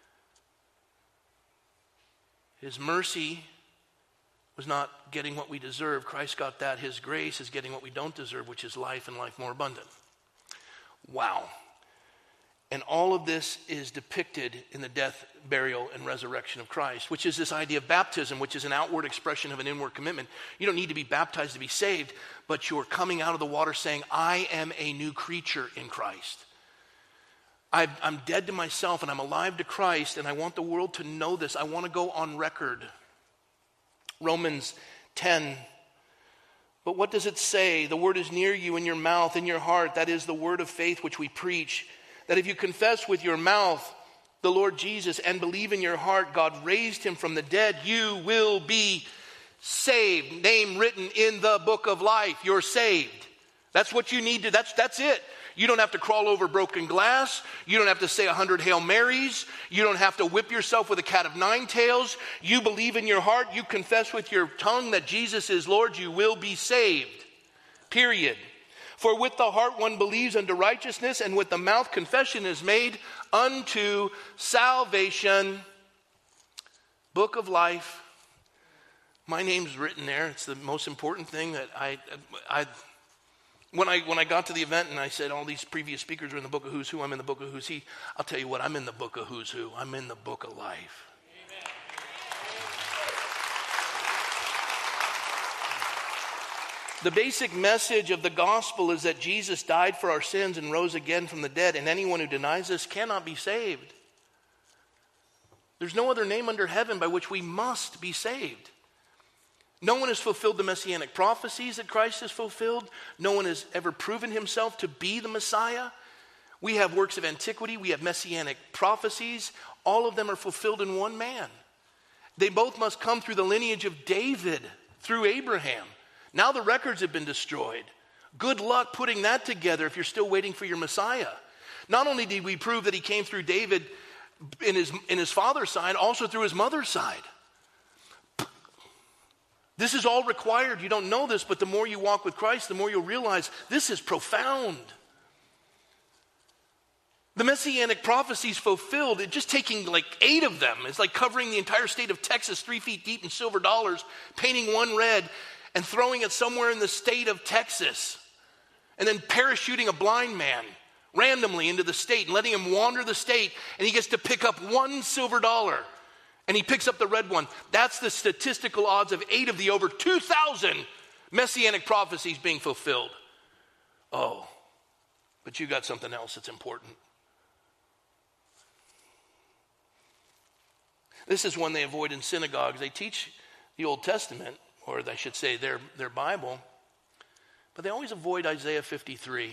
Speaker 1: His mercy was not getting what we deserve. Christ got that. His grace is getting what we don't deserve, which is life and life more abundant. Wow. And all of this is depicted in the death, burial, and resurrection of Christ, which is this idea of baptism, which is an outward expression of an inward commitment. You don't need to be baptized to be saved, but you're coming out of the water saying, I am a new creature in Christ. I'm dead to myself and I'm alive to Christ, and I want the world to know this. I want to go on record. Romans 10. But what does it say? The word is near you, in your mouth, in your heart. That is the word of faith which we preach. That if you confess with your mouth the Lord Jesus and believe in your heart God raised him from the dead, you will be saved. Name written in the book of life. You're saved. That's what you need to, that's it. You don't have to crawl over broken glass. You don't have to say 100 Hail Marys. You don't have to whip yourself with a cat of nine tails. You believe in your heart. You confess with your tongue that Jesus is Lord. You will be saved. Period. For with the heart one believes unto righteousness, and with the mouth confession is made unto salvation. Book of life. My name's written there. It's the most important thing that when I got to the event and I said all these previous speakers were in the book of Who's Who, I'm in the book of Who's He. I'll tell you what, I'm in the book of Who's Who. I'm in the book of life. The basic message of the gospel is that Jesus died for our sins and rose again from the dead, and anyone who denies this cannot be saved. There's no other name under heaven by which we must be saved. No one has fulfilled the messianic prophecies that Christ has fulfilled. No one has ever proven himself to be the Messiah. We have works of antiquity. We have messianic prophecies. All of them are fulfilled in one man. They both must come through the lineage of David, through Abraham. Now the records have been destroyed. Good luck putting that together if you're still waiting for your Messiah. Not only did we prove that he came through David in his father's side, also through his mother's side. This is all required. You don't know this, but the more you walk with Christ, the more you'll realize this is profound. The messianic prophecies fulfilled, just taking like 8 of them. It's like covering the entire state of Texas 3 feet deep in silver dollars, painting one red, and throwing it somewhere in the state of Texas. And then parachuting a blind man randomly into the state and letting him wander the state, and he gets to pick up one silver dollar. And he picks up the red one. That's the statistical odds of 8 of the over 2,000 messianic prophecies being fulfilled. Oh, but you got something else that's important. This is one they avoid in synagogues. They teach the Old Testament, or I should say their Bible, but they always avoid Isaiah 53.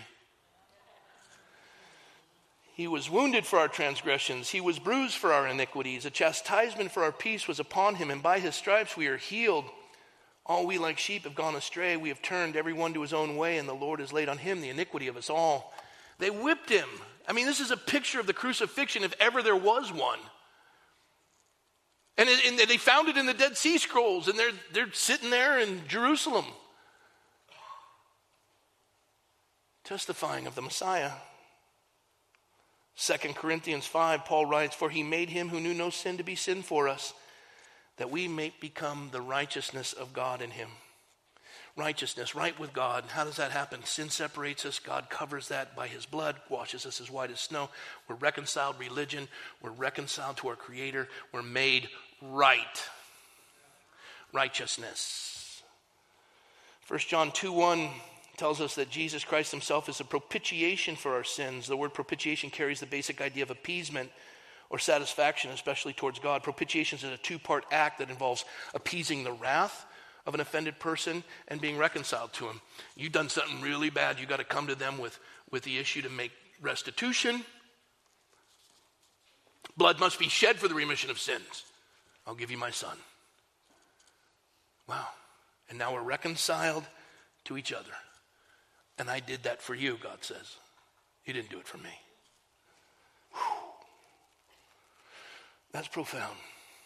Speaker 1: He was wounded for our transgressions. He was bruised for our iniquities. A chastisement for our peace was upon him, and by his stripes we are healed. All we like sheep have gone astray. We have turned every one to his own way, and the Lord has laid on him the iniquity of us all. They whipped him. I mean, this is a picture of the crucifixion if ever there was one. And they found it in the Dead Sea Scrolls, and they're sitting there in Jerusalem, testifying of the Messiah. 2 Corinthians 5, Paul writes, "For he made him who knew no sin to be sin for us, that we may become the righteousness of God in him." Righteousness, right with God. How does that happen? Sin separates us. God covers that by his blood, washes us as white as snow. We're reconciled religion. We're reconciled to our Creator. We're made right. Righteousness. 1 John 2:1 tells us that Jesus Christ himself is a propitiation for our sins. The word propitiation carries the basic idea of appeasement or satisfaction, especially towards God. Propitiation is a 2-part act that involves appeasing the wrath of an offended person and being reconciled to him. You've done something really bad. You got to come to them with the issue to make restitution. Blood must be shed for the remission of sins. I'll give you my son. Wow. And now we're reconciled to each other. And I did that for you, God says. You didn't do it for me. Whew. That's profound.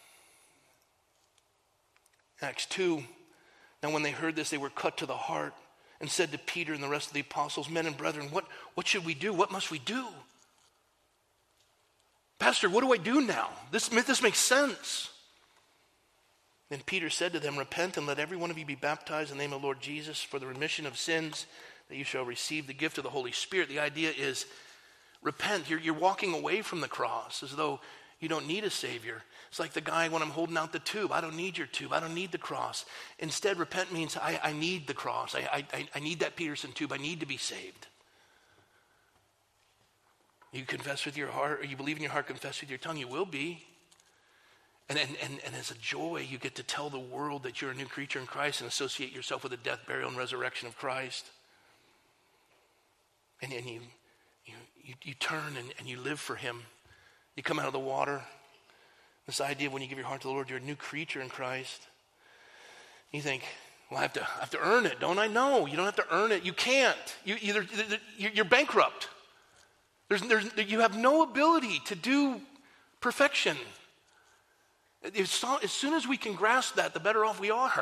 Speaker 1: Acts 2. Now when they heard this, they were cut to the heart and said to Peter and the rest of the apostles, "Men and brethren, what should we do? What must we do?" "Pastor, what do I do now? This makes sense." Then Peter said to them, "Repent and let every one of you be baptized in the name of the Lord Jesus for the remission of sins, that you shall receive the gift of the Holy Spirit." The idea is repent. You're walking away from the cross as though you don't need a Savior. It's like the guy when I'm holding out the tube. I don't need your tube. I don't need the cross. Instead, repent means I need the cross. I need that Peterson tube. I need to be saved. You confess with your heart, or you believe in your heart, confess with your tongue, you will be. And as a joy, you get to tell the world that you're a new creature in Christ and associate yourself with the death, burial, and resurrection of Christ. And you turn and you live for him. You come out of the water. This idea of when you give your heart to the Lord, you're a new creature in Christ. You think, Well, I have to earn it, don't I? No, you don't have to earn it. You can't. You're bankrupt. You have no ability to do perfection. As soon as we can grasp that, the better off we are.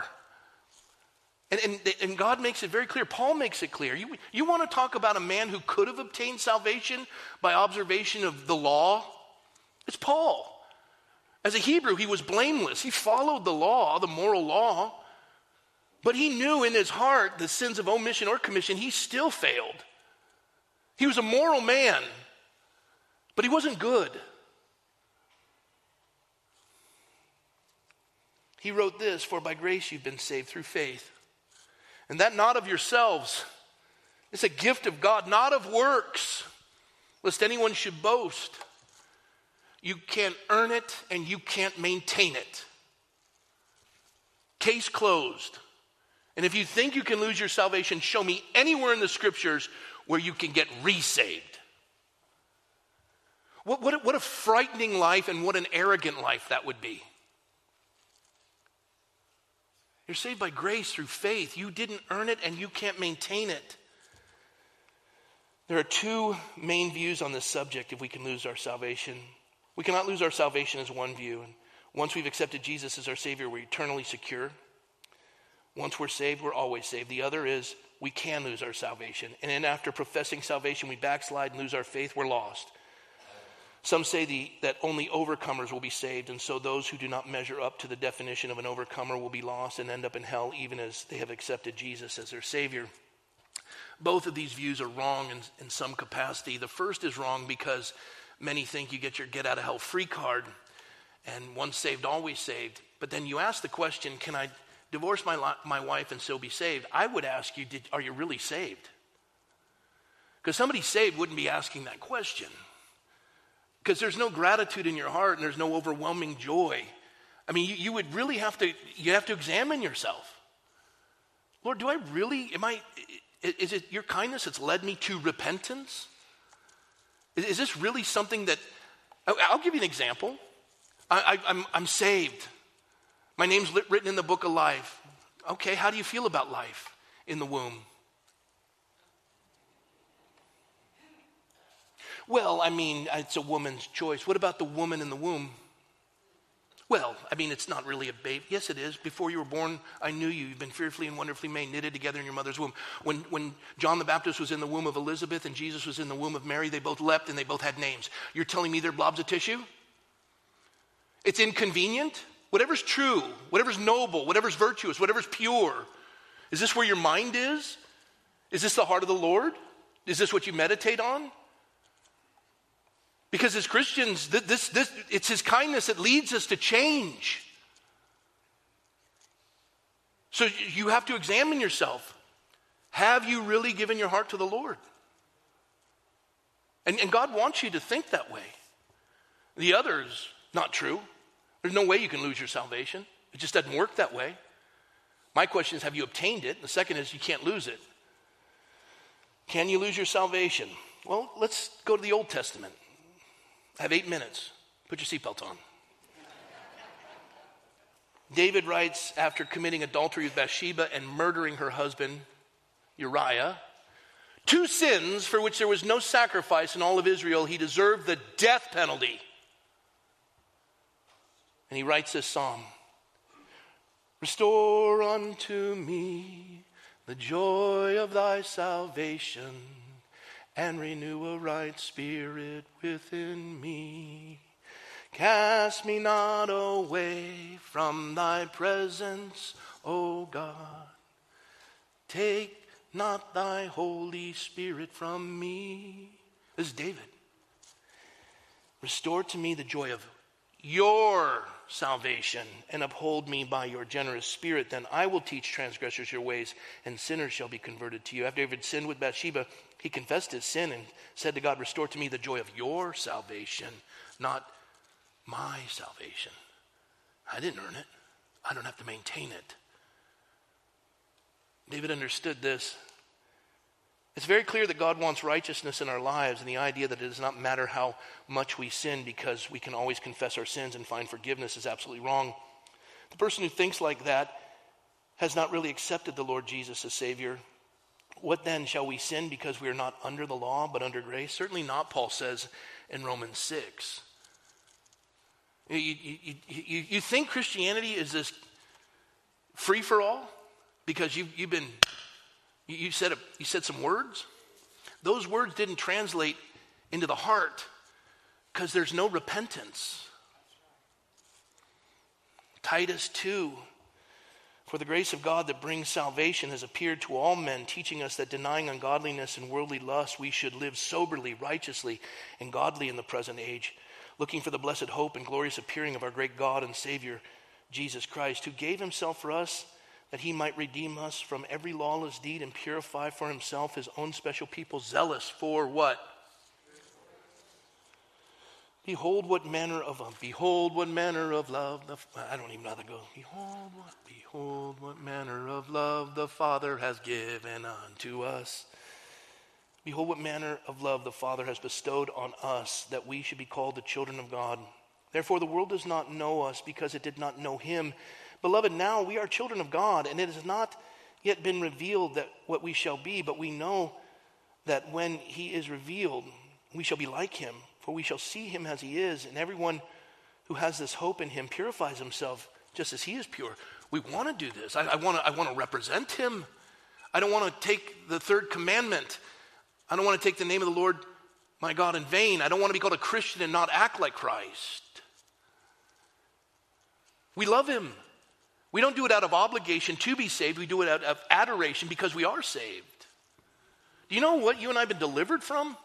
Speaker 1: And God makes it very clear. Paul makes it clear. You want to talk about a man who could have obtained salvation by observation of the law? It's Paul. As a Hebrew, he was blameless. He followed the law, the moral law. But he knew in his heart the sins of omission or commission. He still failed. He was a moral man, but he wasn't good. He wrote this, "For by grace you've been saved through faith. And that not of yourselves. It's a gift of God, not of works, lest anyone should boast." You can't earn it and you can't maintain it. Case closed. And if you think you can lose your salvation, show me anywhere in the scriptures where you can get resaved. What a frightening life and what an arrogant life that would be. You're saved by grace through faith. You didn't earn it and you can't maintain it. There are two main views on this subject if we can lose our salvation. We cannot lose our salvation as one view. And once we've accepted Jesus as our Savior, we're eternally secure. Once we're saved, we're always saved. The other is we can lose our salvation. And then after professing salvation, we backslide and lose our faith, we're lost. Some say that only overcomers will be saved, and so those who do not measure up to the definition of an overcomer will be lost and end up in hell even as they have accepted Jesus as their Savior. Both of these views are wrong in some capacity. The first is wrong because many think you get your get-out-of-hell-free card, and once saved, always saved. But then you ask the question, can I divorce my wife and still be saved? I would ask you, are you really saved? Because somebody saved wouldn't be asking that question. Because there's no gratitude in your heart and there's no overwhelming joy. I mean, you would really have to examine yourself. Lord, is it your kindness that's led me to repentance? Is this really something that, I'll give you an example. I'm saved. My name's written in the book of life. Okay, how do you feel about life in the womb? Well, I mean, it's a woman's choice. What about the woman in the womb? Well, I mean, it's not really a baby. Yes, it is. Before you were born, I knew you. You've been fearfully and wonderfully made, knitted together in your mother's womb. When John the Baptist was in the womb of Elizabeth and Jesus was in the womb of Mary, they both leapt and they both had names. You're telling me they're blobs of tissue? It's inconvenient? Whatever's true, whatever's noble, whatever's virtuous, whatever's pure. Is this where your mind is? Is this the heart of the Lord? Is this what you meditate on? Because as Christians, it's His kindness that leads us to change. So you have to examine yourself. Have you really given your heart to the Lord? And God wants you to think that way. The other is not true. There's no way you can lose your salvation. It just doesn't work that way. My question is, have you obtained it? The second is, you can't lose it. Can you lose your salvation? Well, let's go to the Old Testament. I have 8 minutes. Put your seatbelt on. David writes, after committing adultery with Bathsheba and murdering her husband, Uriah, 2 sins for which there was no sacrifice in all of Israel, he deserved the death penalty. And he writes this psalm. Restore unto me the joy of thy salvation, and renew a right spirit within me. Cast me not away from thy presence, O God. Take not thy Holy Spirit from me. This is David. Restore to me the joy of your salvation, and uphold me by your generous spirit. Then I will teach transgressors your ways, and sinners shall be converted to you. After David sinned with Bathsheba, he confessed his sin and said to God, restore to me the joy of your salvation, not my salvation. I didn't earn it. I don't have to maintain it. David understood this. It's very clear that God wants righteousness in our lives, and the idea that it does not matter how much we sin because we can always confess our sins and find forgiveness is absolutely wrong. The person who thinks like that has not really accepted the Lord Jesus as Savior. What then? Shall we sin because we are not under the law but under grace? Certainly not, Paul says in Romans 6. You think Christianity is this free for all because you said some words? Those words didn't translate into the heart because there's no repentance. Titus 2. For the grace of God that brings salvation has appeared to all men, teaching us that denying ungodliness and worldly lust, we should live soberly, righteously, and godly in the present age, looking for the blessed hope and glorious appearing of our great God and Savior, Jesus Christ, who gave himself for us that he might redeem us from every lawless deed and purify for himself his own special people, zealous for what? Behold what manner of love. I don't even know how that goes. Behold what manner of love the Father has given unto us. Behold what manner of love the Father has bestowed on us, that we should be called the children of God. Therefore the world does not know us because it did not know him. Beloved, now we are children of God, and it has not yet been revealed that what we shall be, but we know that when he is revealed, we shall be like him. For we shall see him as he is, and everyone who has this hope in him purifies himself just as he is pure. We want to do this. I want to represent him. I don't want to take the third commandment. I don't want to take the name of the Lord my God in vain. I don't want to be called a Christian and not act like Christ. We love him. We don't do it out of obligation to be saved. We do it out of adoration because we are saved. Do you know what you and I have been delivered from?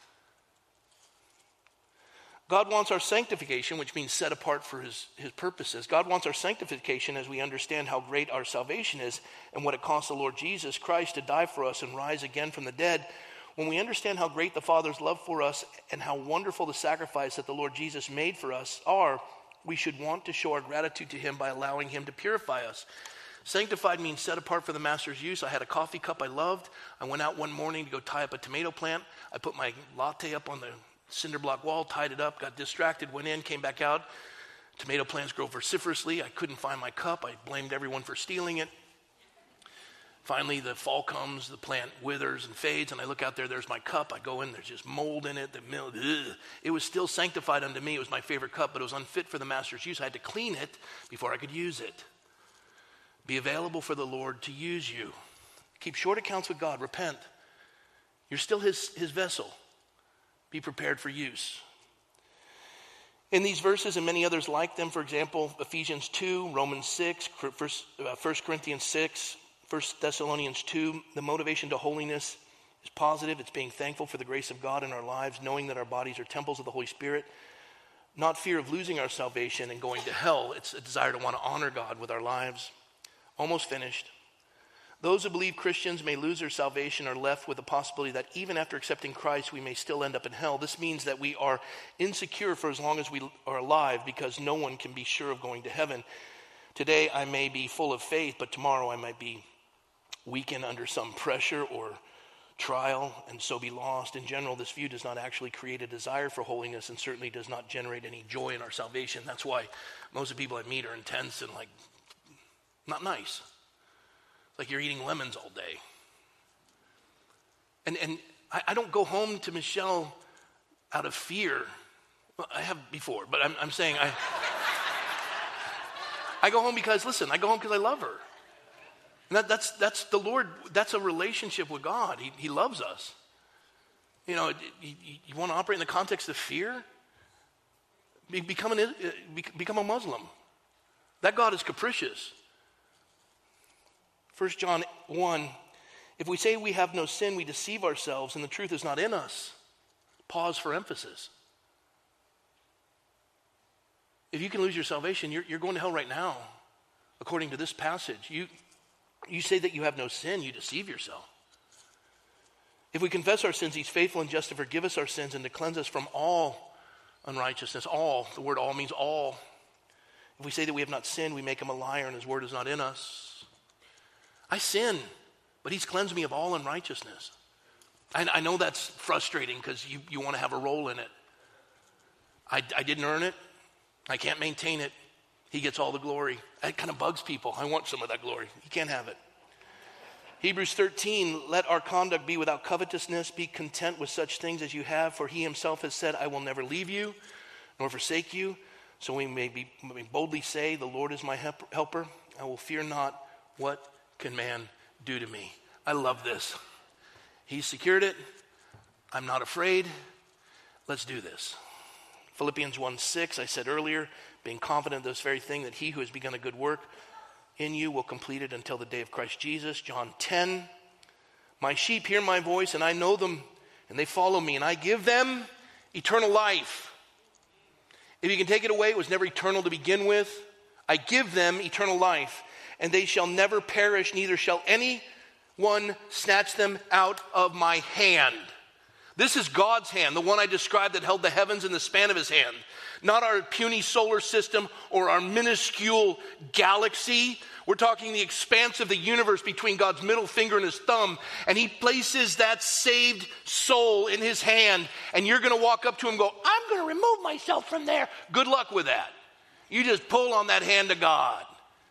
Speaker 1: God wants our sanctification, which means set apart for his purposes. God wants our sanctification as we understand how great our salvation is and what it cost the Lord Jesus Christ to die for us and rise again from the dead. When we understand how great the Father's love for us and how wonderful the sacrifice that the Lord Jesus made for us are, we should want to show our gratitude to him by allowing him to purify us. Sanctified means set apart for the master's use. I had a coffee cup I loved. I went out one morning to go tie up a tomato plant. I put my latte up on the cinder block wall, tied it up, got distracted, went in, came back out. Tomato plants grow vociferously. I couldn't find my cup. I blamed everyone for stealing it. Finally, the fall comes, the plant withers and fades, and I look out there, there's my cup. I go in, there's just mold in it. It was still sanctified unto me. It was my favorite cup, but it was unfit for the master's use. I had to clean it before I could use it. Be available for the Lord to use you. Keep short accounts with God. Repent. You're still his vessel. Be prepared for use. In these verses and many others like them, for example, Ephesians 2, Romans 6, 1 Corinthians 6, 1 Thessalonians 2, the motivation to holiness is positive. It's being thankful for the grace of God in our lives, knowing that our bodies are temples of the Holy Spirit, not fear of losing our salvation and going to hell. It's a desire to want to honor God with our lives. Almost finished. Those who believe Christians may lose their salvation are left with the possibility that even after accepting Christ, we may still end up in hell. This means that we are insecure for as long as we are alive because no one can be sure of going to heaven. Today, I may be full of faith, but tomorrow I might be weakened under some pressure or trial and so be lost. In general, this view does not actually create a desire for holiness and certainly does not generate any joy in our salvation. That's why most of the people I meet are intense and not nice. Like you're eating lemons all day. And I don't go home to Michelle out of fear. Well, I have before, but I'm saying I go home because, listen, I go home because I love her. And that's the Lord, that's a relationship with God. He loves us. You know, you want to operate in the context of fear? Become a Muslim. That God is capricious. 1 John 1, if we say we have no sin, we deceive ourselves and the truth is not in us. Pause for emphasis. If you can lose your salvation, you're going to hell right now, according to this passage. You say that you have no sin, you deceive yourself. If we confess our sins, he's faithful and just to forgive us our sins and to cleanse us from all unrighteousness. All, the word all means all. If we say that we have not sinned, we make him a liar and his word is not in us. I sin, but he's cleansed me of all unrighteousness. I know that's frustrating because you want to have a role in it. I didn't earn it. I can't maintain it. He gets all the glory. That kind of bugs people. I want some of that glory. You can't have it. Hebrews 13, let our conduct be without covetousness. Be content with such things as you have, for he himself has said, I will never leave you nor forsake you. So we may boldly say, the Lord is my helper. I will fear not. What can man do to me? I love this. He's secured it. I'm not afraid. Let's do this. Philippians 1:6, I said earlier, being confident of this very thing, that he who has begun a good work in you will complete it until the day of Christ Jesus. John 10, my sheep hear my voice, and I know them, and they follow me, and I give them eternal life. If you can take it away, it was never eternal to begin with. I give them eternal life, and they shall never perish, neither shall anyone snatch them out of my hand. This is God's hand, the one I described that held the heavens in the span of his hand. Not our puny solar system or our minuscule galaxy. We're talking the expanse of the universe between God's middle finger and his thumb. And he places that saved soul in his hand. And you're going to walk up to him and go, I'm going to remove myself from there. Good luck with that. You just pull on that hand of God.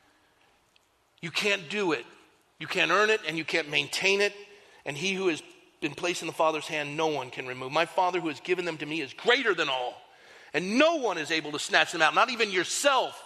Speaker 1: You can't do it. You can't earn it and you can't maintain it. And he who has been placed in the Father's hand, no one can remove. My Father who has given them to me is greater than all. And no one is able to snatch them out, not even yourself.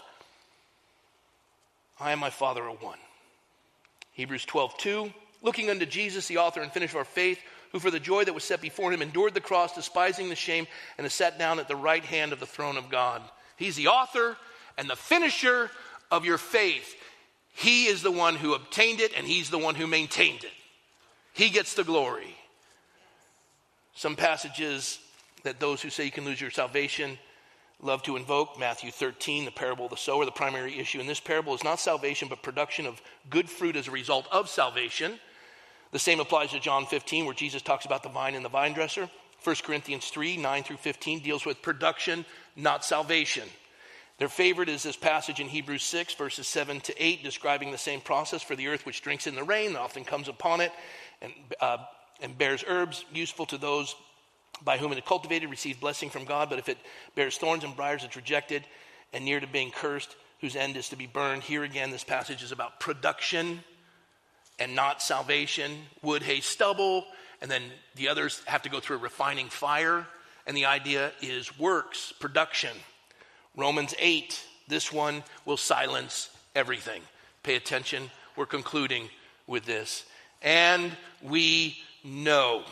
Speaker 1: I and my Father are one. Hebrews 12:2, looking unto Jesus, the author and finisher of our faith, who for the joy that was set before him endured the cross, despising the shame, and has sat down at the right hand of the throne of God. He's the author and the finisher of your faith. He is the one who obtained it, and he's the one who maintained it. He gets the glory. Some passages that those who say you can lose your salvation love to invoke. Matthew 13, the parable of the sower. The primary issue in this parable is not salvation, but production of good fruit as a result of salvation. The same applies to John 15, where Jesus talks about the vine and the vine dresser. 1 Corinthians 3, 9 through 15 deals with production, not salvation. Their favorite is this passage in Hebrews 6, verses 7 to 8, describing the same process for the earth which drinks in the rain that often comes upon it and bears herbs useful to those by whom it is cultivated, receives blessing from God. But if it bears thorns and briars, it's rejected and near to being cursed, whose end is to be burned. Here again, this passage is about production and not salvation. Wood, hay, stubble, and then the others have to go through a refining fire. And the idea is works, production. Romans 8, this one will silence everything. Pay attention. We're concluding with this. And we know.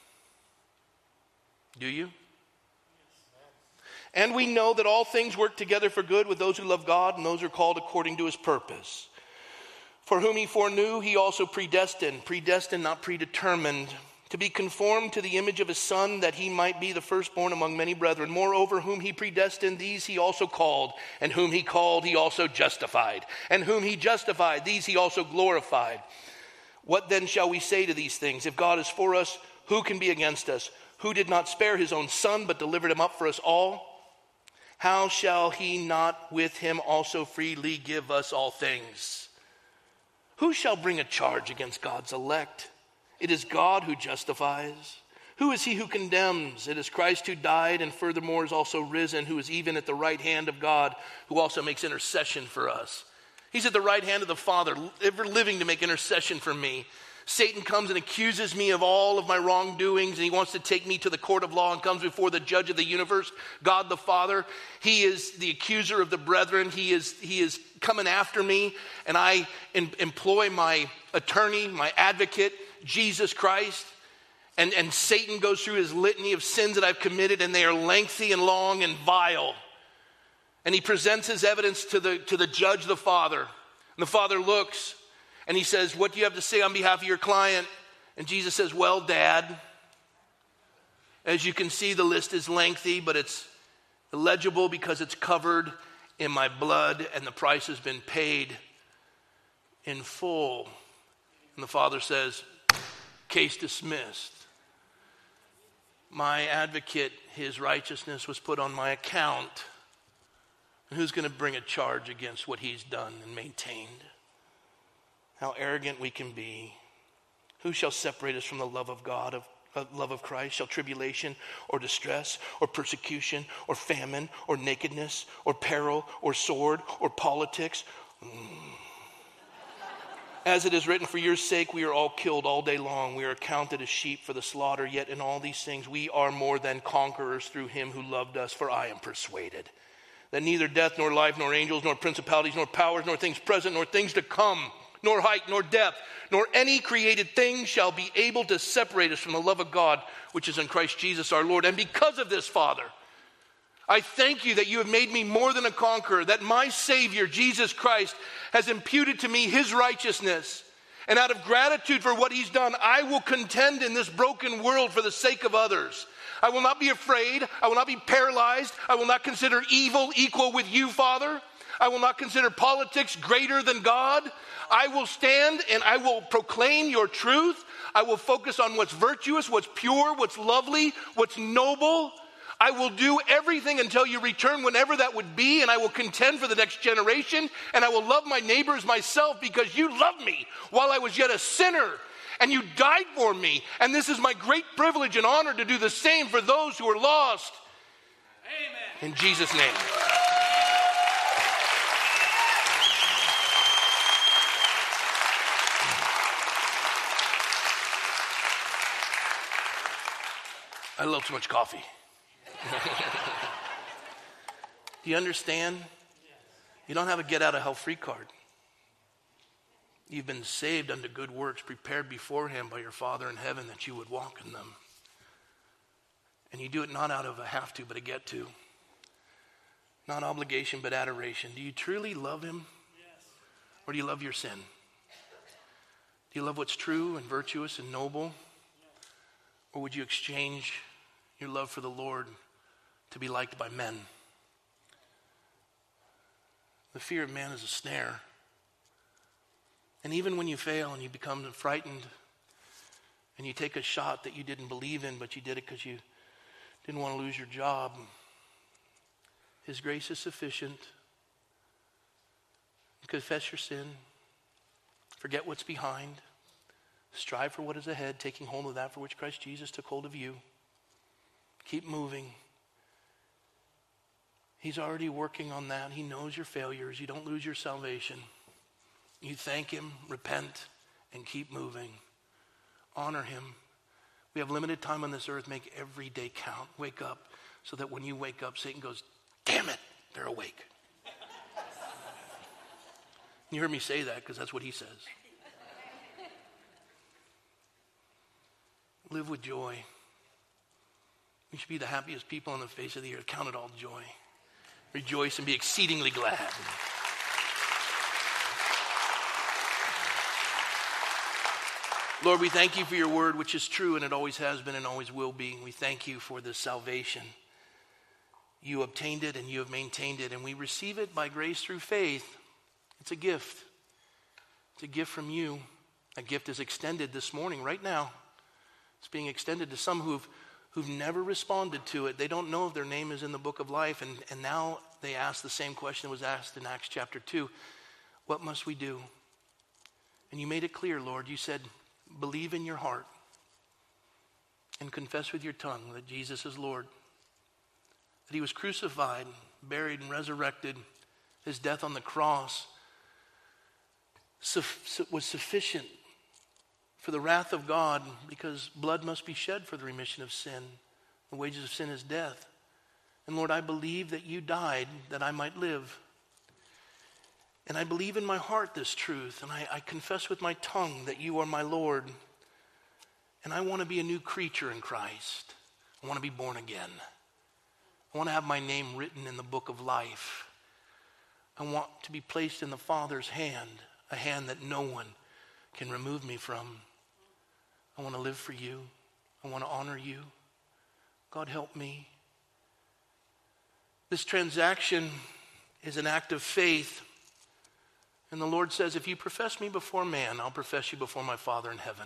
Speaker 1: Do you? And we know that all things work together for good with those who love God and those who are called according to his purpose. For whom he foreknew, he also predestined. Predestined, not predetermined. To be conformed to the image of his Son, that he might be the firstborn among many brethren. Moreover, whom he predestined, these he also called. And whom he called, he also justified. And whom he justified, these he also glorified. What then shall we say to these things? If God is for us, who can be against us? Who did not spare his own Son, but delivered him up for us all? How shall he not with him also freely give us all things? Who shall bring a charge against God's elect? It is God who justifies. Who is he who condemns? It is Christ who died and furthermore is also risen, who is even at the right hand of God, who also makes intercession for us. He's at the right hand of the Father, ever living to make intercession for me. Satan comes and accuses me of all of my wrongdoings, and he wants to take me to the court of law and comes before the judge of the universe, God the Father. He is the accuser of the brethren. He is coming after me, and I employ my attorney, my advocate, Jesus Christ. And Satan goes through his litany of sins that I've committed, and they are lengthy and long and vile. And he presents his evidence to the judge, the Father. And the Father looks, and he says, what do you have to say on behalf of your client? And Jesus says, well, Dad, as you can see, the list is lengthy, but it's illegible because it's covered in my blood, and the price has been paid in full. And the Father says, case dismissed. My advocate, his righteousness was put on my account. And who's going to bring a charge against what he's done and maintained? How arrogant we can be. Who shall separate us from the love of God? love of Christ, shall tribulation or distress or persecution or famine or nakedness or peril or sword or politics. As it is written, for your sake we are all killed all day long. We are counted as sheep for the slaughter. Yet in all these things we are more than conquerors through him who loved us. For I am persuaded that neither death nor life nor angels nor principalities nor powers nor things present nor things to come, nor height nor depth, nor any created thing shall be able to separate us from the love of God, which is in Christ Jesus our Lord. And because of this, Father, I thank you that you have made me more than a conqueror, that my Savior, Jesus Christ, has imputed to me his righteousness. And out of gratitude for what he's done, I will contend in this broken world for the sake of others. I will not be afraid. I will not be paralyzed. I will not consider evil equal with you, Father. I will not consider politics greater than God. I will stand and I will proclaim your truth. I will focus on what's virtuous, what's pure, what's lovely, what's noble. I will do everything until you return, whenever that would be, and I will contend for the next generation, and I will love my neighbor as myself because you loved me while I was yet a sinner, and you died for me, and this is my great privilege and honor to do the same for those who are lost. Amen. In Jesus' name. I love so much coffee. Do you understand? You don't have a get out of hell free card. You've been saved unto good works, prepared beforehand by your Father in heaven that you would walk in them. And you do it not out of a have to, but a get to. Not obligation, but adoration. Do you truly love him? Yes. Or do you love your sin? Do you love what's true and virtuous and noble? Yes. Or would you exchange your love for the Lord to be liked by men? The fear of man is a snare. And even when you fail and you become frightened and you take a shot that you didn't believe in, but you did it because you didn't want to lose your job, his grace is sufficient. Confess your sin. Forget what's behind. Strive for what is ahead, taking hold of that for which Christ Jesus took hold of you. Keep moving. He's already working on that. He knows your failures. You don't lose your salvation. You thank him, repent, and keep moving. Honor him. We have limited time on this earth. Make every day count. Wake up so that when you wake up, Satan goes, damn it, they're awake. You heard me say that because that's what he says. Live with joy. We should be the happiest people on the face of the earth. Count it all joy. Rejoice and be exceedingly glad. Lord, we thank you for your word, which is true, and it always has been and always will be. We thank you for this salvation. You obtained it and you have maintained it, and we receive it by grace through faith. It's a gift. It's a gift from you. A gift is extended this morning, right now. It's being extended to some who've never responded to it. They don't know if their name is in the book of life, and now they ask the same question that was asked in Acts chapter 2. What must we do? And you made it clear, Lord. You said, believe in your heart and confess with your tongue that Jesus is Lord, that he was crucified, buried, and resurrected. His death on the cross was sufficient for the wrath of God, because blood must be shed for the remission of sin. The wages of sin is death. And Lord, I believe that you died that I might live. And I believe in my heart this truth, and I confess with my tongue that you are my Lord. And I want to be a new creature in Christ. I want to be born again. I want to have my name written in the book of life. I want to be placed in the Father's hand, a hand that no one can remove me from. I want to live for you. I want to honor you. God, help me. This transaction is an act of faith. And the Lord says, if you profess me before man, I'll profess you before my Father in heaven.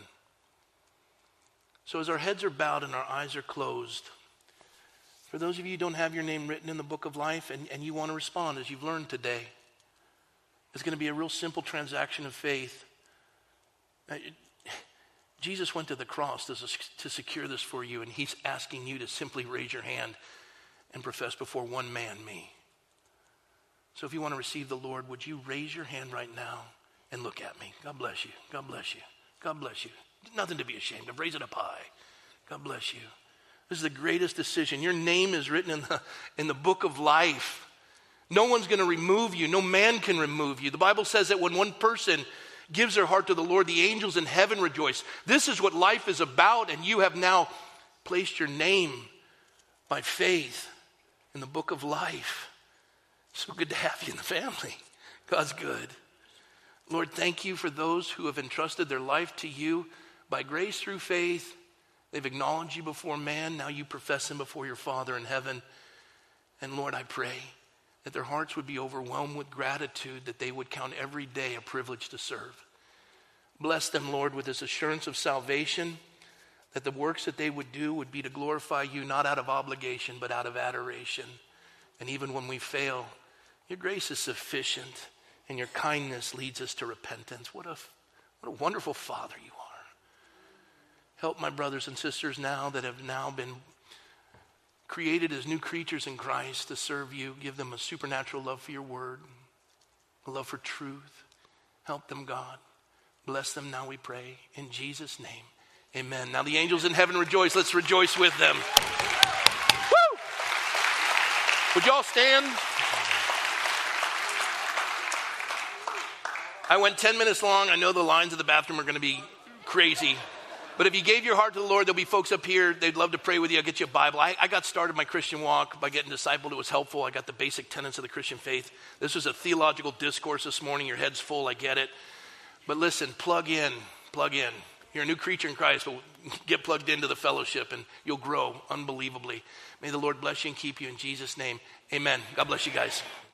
Speaker 1: So as our heads are bowed and our eyes are closed, for those of you who don't have your name written in the book of life and you want to respond as you've learned today, it's going to be a real simple transaction of faith. Jesus went to the cross to secure this for you, and he's asking you to simply raise your hand and profess before one man, me. So if you want to receive the Lord, would you raise your hand right now and look at me? God bless you. God bless you. God bless you. Nothing to be ashamed of. Raise it up high. God bless you. This is the greatest decision. Your name is written in the book of life. No one's going to remove you. No man can remove you. The Bible says that when one person gives their heart to the Lord, the angels in heaven rejoice. This is what life is about, and you have now placed your name by faith in the book of life. So good to have you in the family. God's good. Lord, thank you for those who have entrusted their life to you by grace through faith. They've acknowledged you before man. Now you profess him before your Father in heaven. And Lord, I pray that their hearts would be overwhelmed with gratitude, that they would count every day a privilege to serve. Bless them, Lord, with this assurance of salvation, that the works that they would do would be to glorify you, not out of obligation, but out of adoration. And even when we fail, your grace is sufficient, and your kindness leads us to repentance. What a wonderful Father you are. Help my brothers and sisters now that have now been created as new creatures in Christ to serve you. Give them a supernatural love for your word, a love for truth. Help them, God. Bless them now, we pray. In Jesus' name, amen. Now the angels in heaven rejoice. Let's rejoice with them. Woo! Would you all stand? I went 10 minutes long. I know the lines at the bathroom are going to be crazy. But if you gave your heart to the Lord, there'll be folks up here. They'd love to pray with you. I'll get you a Bible. I got started my Christian walk by getting discipled. It was helpful. I got the basic tenets of the Christian faith. This was a theological discourse this morning. Your head's full. I get it. But listen, plug in. Plug in. You're a new creature in Christ, but get plugged into the fellowship and you'll grow unbelievably. May the Lord bless you and keep you in Jesus' name. Amen. God bless you guys.